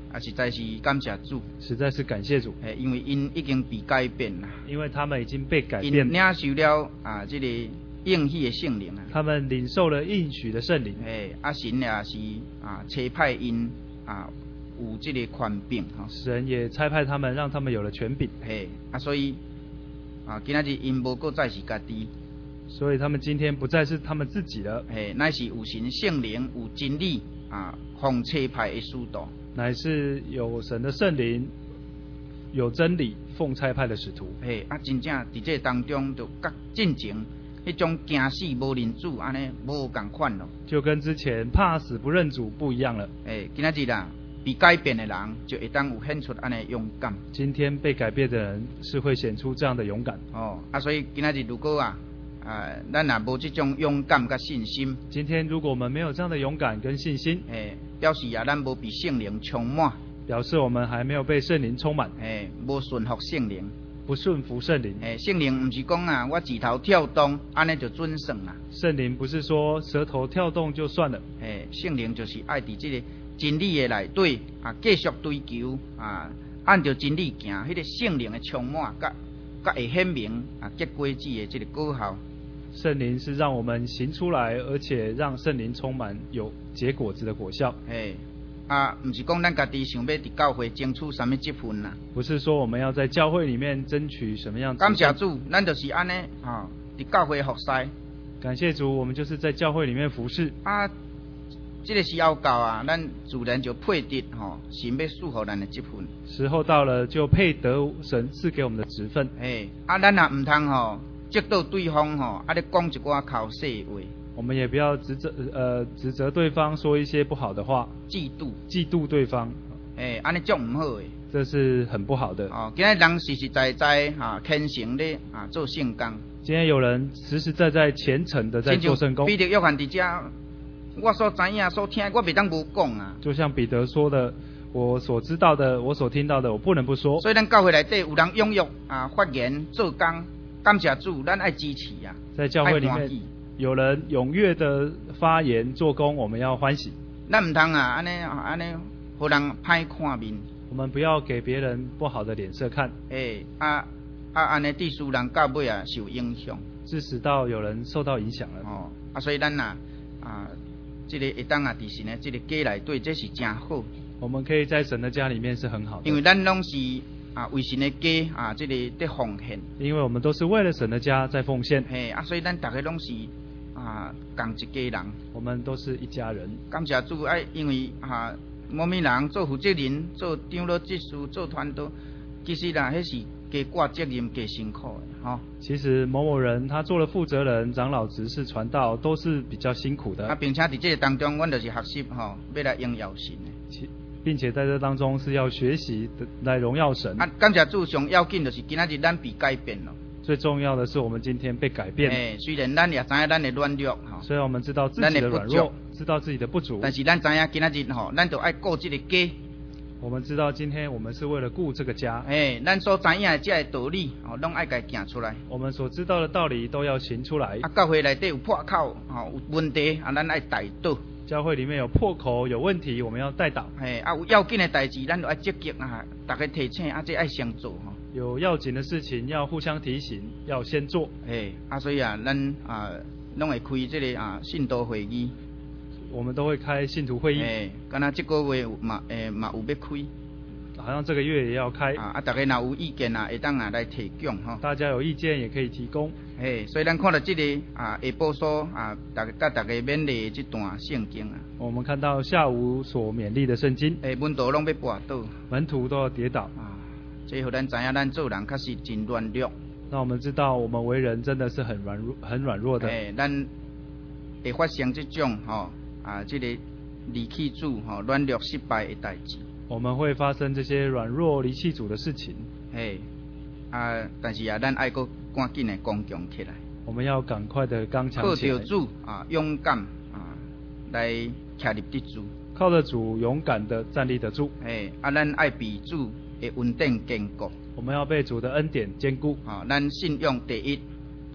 啊，实在是感谢主， 实在是感谢主， 因为因已经被改变啦， 因为他们已经被改因变， 领受了这个应许的圣灵啊， 他们领受了应许的圣灵， 神也是差派因有这个权柄神也差派他们，让他们有了权柄， 所以今仔日因无搁再是家己， 所以他们今天不再是他们自己了， 乃是有神圣灵有真理奉差派的使徒， 乃是有神的圣灵有真理奉差派的使徒， 真正伫这当中就甲进前迄种惊死无认主安尼无共款咯， 就跟之前怕死不认主不一样了， 今仔日啦被改变的人就会当有显出安尼勇敢， 今天被改变的人是会显出这样的勇敢， 所以今仔日如果咱也无这种勇敢甲信心， 今天如果我们没有这样的勇敢跟信心， 表示咱无被圣灵充满， 表示我们还没有被圣灵充满， 无顺服圣灵， 不顺服圣灵， 圣灵不是讲我指头跳动安尼就准算啦， 圣灵不是说舌头跳动就算了， 圣灵就是爱伫这个真理的内底继续追求按照真理行，迄个圣灵的充满甲会显明结果子的这个果效。 圣灵是让我们行出来，而且让圣灵充满有结果子的果效。 不是讲咱家己想要伫教会争取什么积分啦。 不是说我们要在教会里面争取什么样子。 感谢主，咱就是安尼伫教会服侍。 感谢主，我们就是在教会里面服侍。 这个时候到咱自然就配得神要赐予咱的积分。 时候到了，就配得神赐给我们的职分。 咱也唔通接到对方咧讲一寡口舌话。 我们也不要指责对方，说一些不好的话，嫉妒对方。 安尼足唔好诶， 这是很不好的。 今日人实实在在虔诚咧做圣工。 今天有人实实在在虔诚的在做圣工。 彼得约翰伫遮，我所知影所听，我袂当无讲啊。 就像彼得说的，我所知道的，我所听到的，我不能不说。 所以咱教会内底有人踊跃发言做工。感谢主，咱爱支持啊！ 在教会里面，有人踊跃的发言做工，我们要欢喜。 咱唔通安尼，互人歹看面。 我们不要给别人不好的脸色看。 安尼致使人到尾受影响， 致使到有人受到影响了。 所以咱这个会当伫神的这个家内底，这是真好。 我们可以在神的家里面是很好的， 因为咱拢是。为神的家这个在奉献， 因为我们都是为了神的家在奉献。 所以咱大家拢是同一家人，我们都是一家人。 感谢主，因为某名人做负责人、做长老执事、做传道，其实迄是加挂责任、加辛苦的其实某某人他做了负责人、长老、执事、传道，都是比较辛苦的。 并且在这个当中，阮就是学习要来荣耀神的。 并且在这当中是要学习来荣耀神。 感谢主，上要紧就是今仔日咱被改变了。 最重要的是我们今天被改变。 虽然咱也知影咱的软弱， 虽然我们知道自己的软弱，知道自己的不足， 但是咱知影今仔日咱就爱顾这个家。 我们知道今天我们是为了顾这个家。 咱所知影的这个道理，拢爱家行出来。 我们所知道的道理都要行出来。 教会内底有破口，有问题，咱爱带倒。 教会里面有破口有问题，我们要代祷。 有要紧的代志，咱就要积极大家提醒，这爱先做有要紧的事情要互相提醒，要先做。 所以咱拢会开这个信徒会议。 我们都会开信徒会议。 敢若这个月嘛有要开。 好像这个月也要开。 大家若有意见会当来提供大家有意见也可以提供。 所以咱看到这个下晡所大家勉励这段圣经我们看到下午所勉励的圣经。 门徒拢要跌倒。 门徒都要跌倒。 这互咱知影，咱做人确实真软弱。 那我们知道，我们为人真的是很软弱的。 咱会发生这种这个离弃主软弱失败的代志。 我们会发生这些软弱离弃主的事情。 但是咱爱搁赶紧的刚强起来。 我们要赶快的刚强起来。 靠着主勇敢来站立得住。 靠着主勇敢的站立得住。 咱爱被主的恩典坚固。 我们要被主的恩典坚固。 咱信仰第一，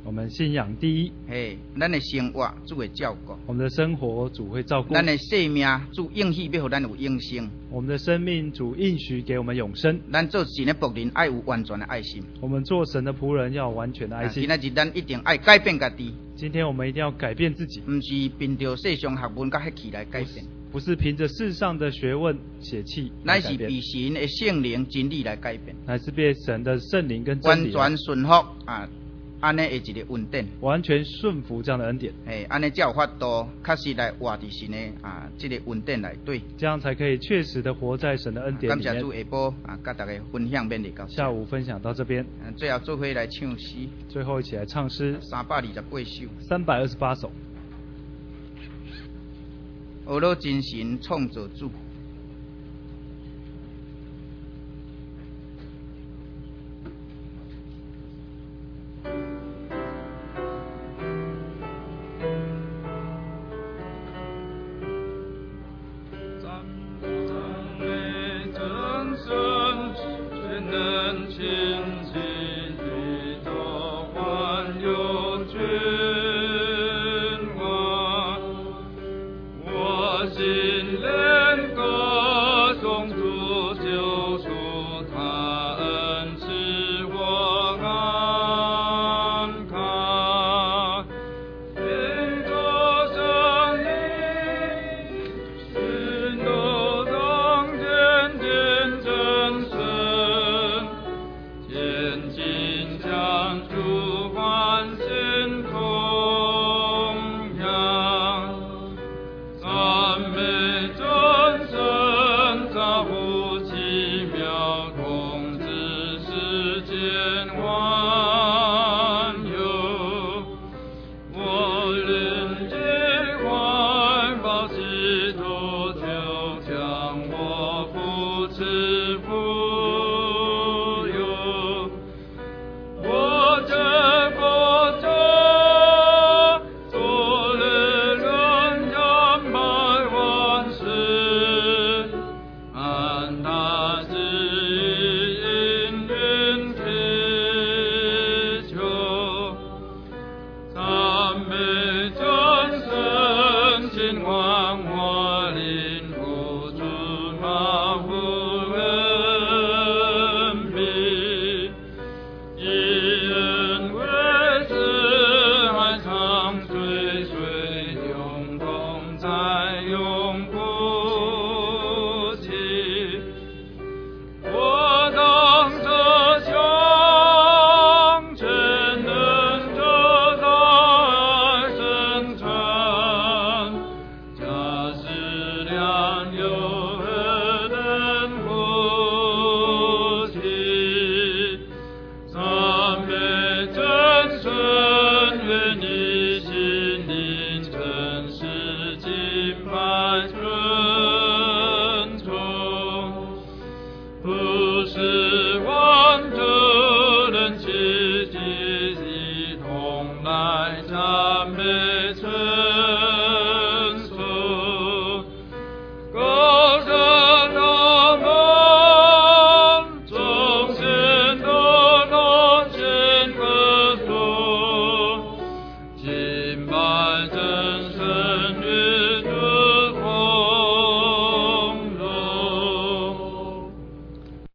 我们信仰第一， 咱的生活主会照顾， 我们的生活主会照顾， 咱的生命主应许要互咱有永生， 我们的生命主应许给我们永生。 咱做神的仆人爱有完全的爱心， 我们做神的仆人要有完全的爱心。 今仔日咱一定爱改变家己， 今天我们一定要改变自己， 不是凭着世上学问甲血气来改变， 不是凭着世上的学问血气来改变， 乃是被神的圣灵真理来改变， 乃是被神的圣灵跟真理完全顺服安尼的一个恩典， 完全顺服这样的恩典， 安尼才有法度确实来活伫神的这个恩典内底， 这样才可以确实的活在神的恩典里面。 感谢主下晡甲大家分享勉励到下午分享到这边， 最后做伙来唱诗， 最后一起来唱诗 328首 ，328首。 学罗真神创造主。 金巴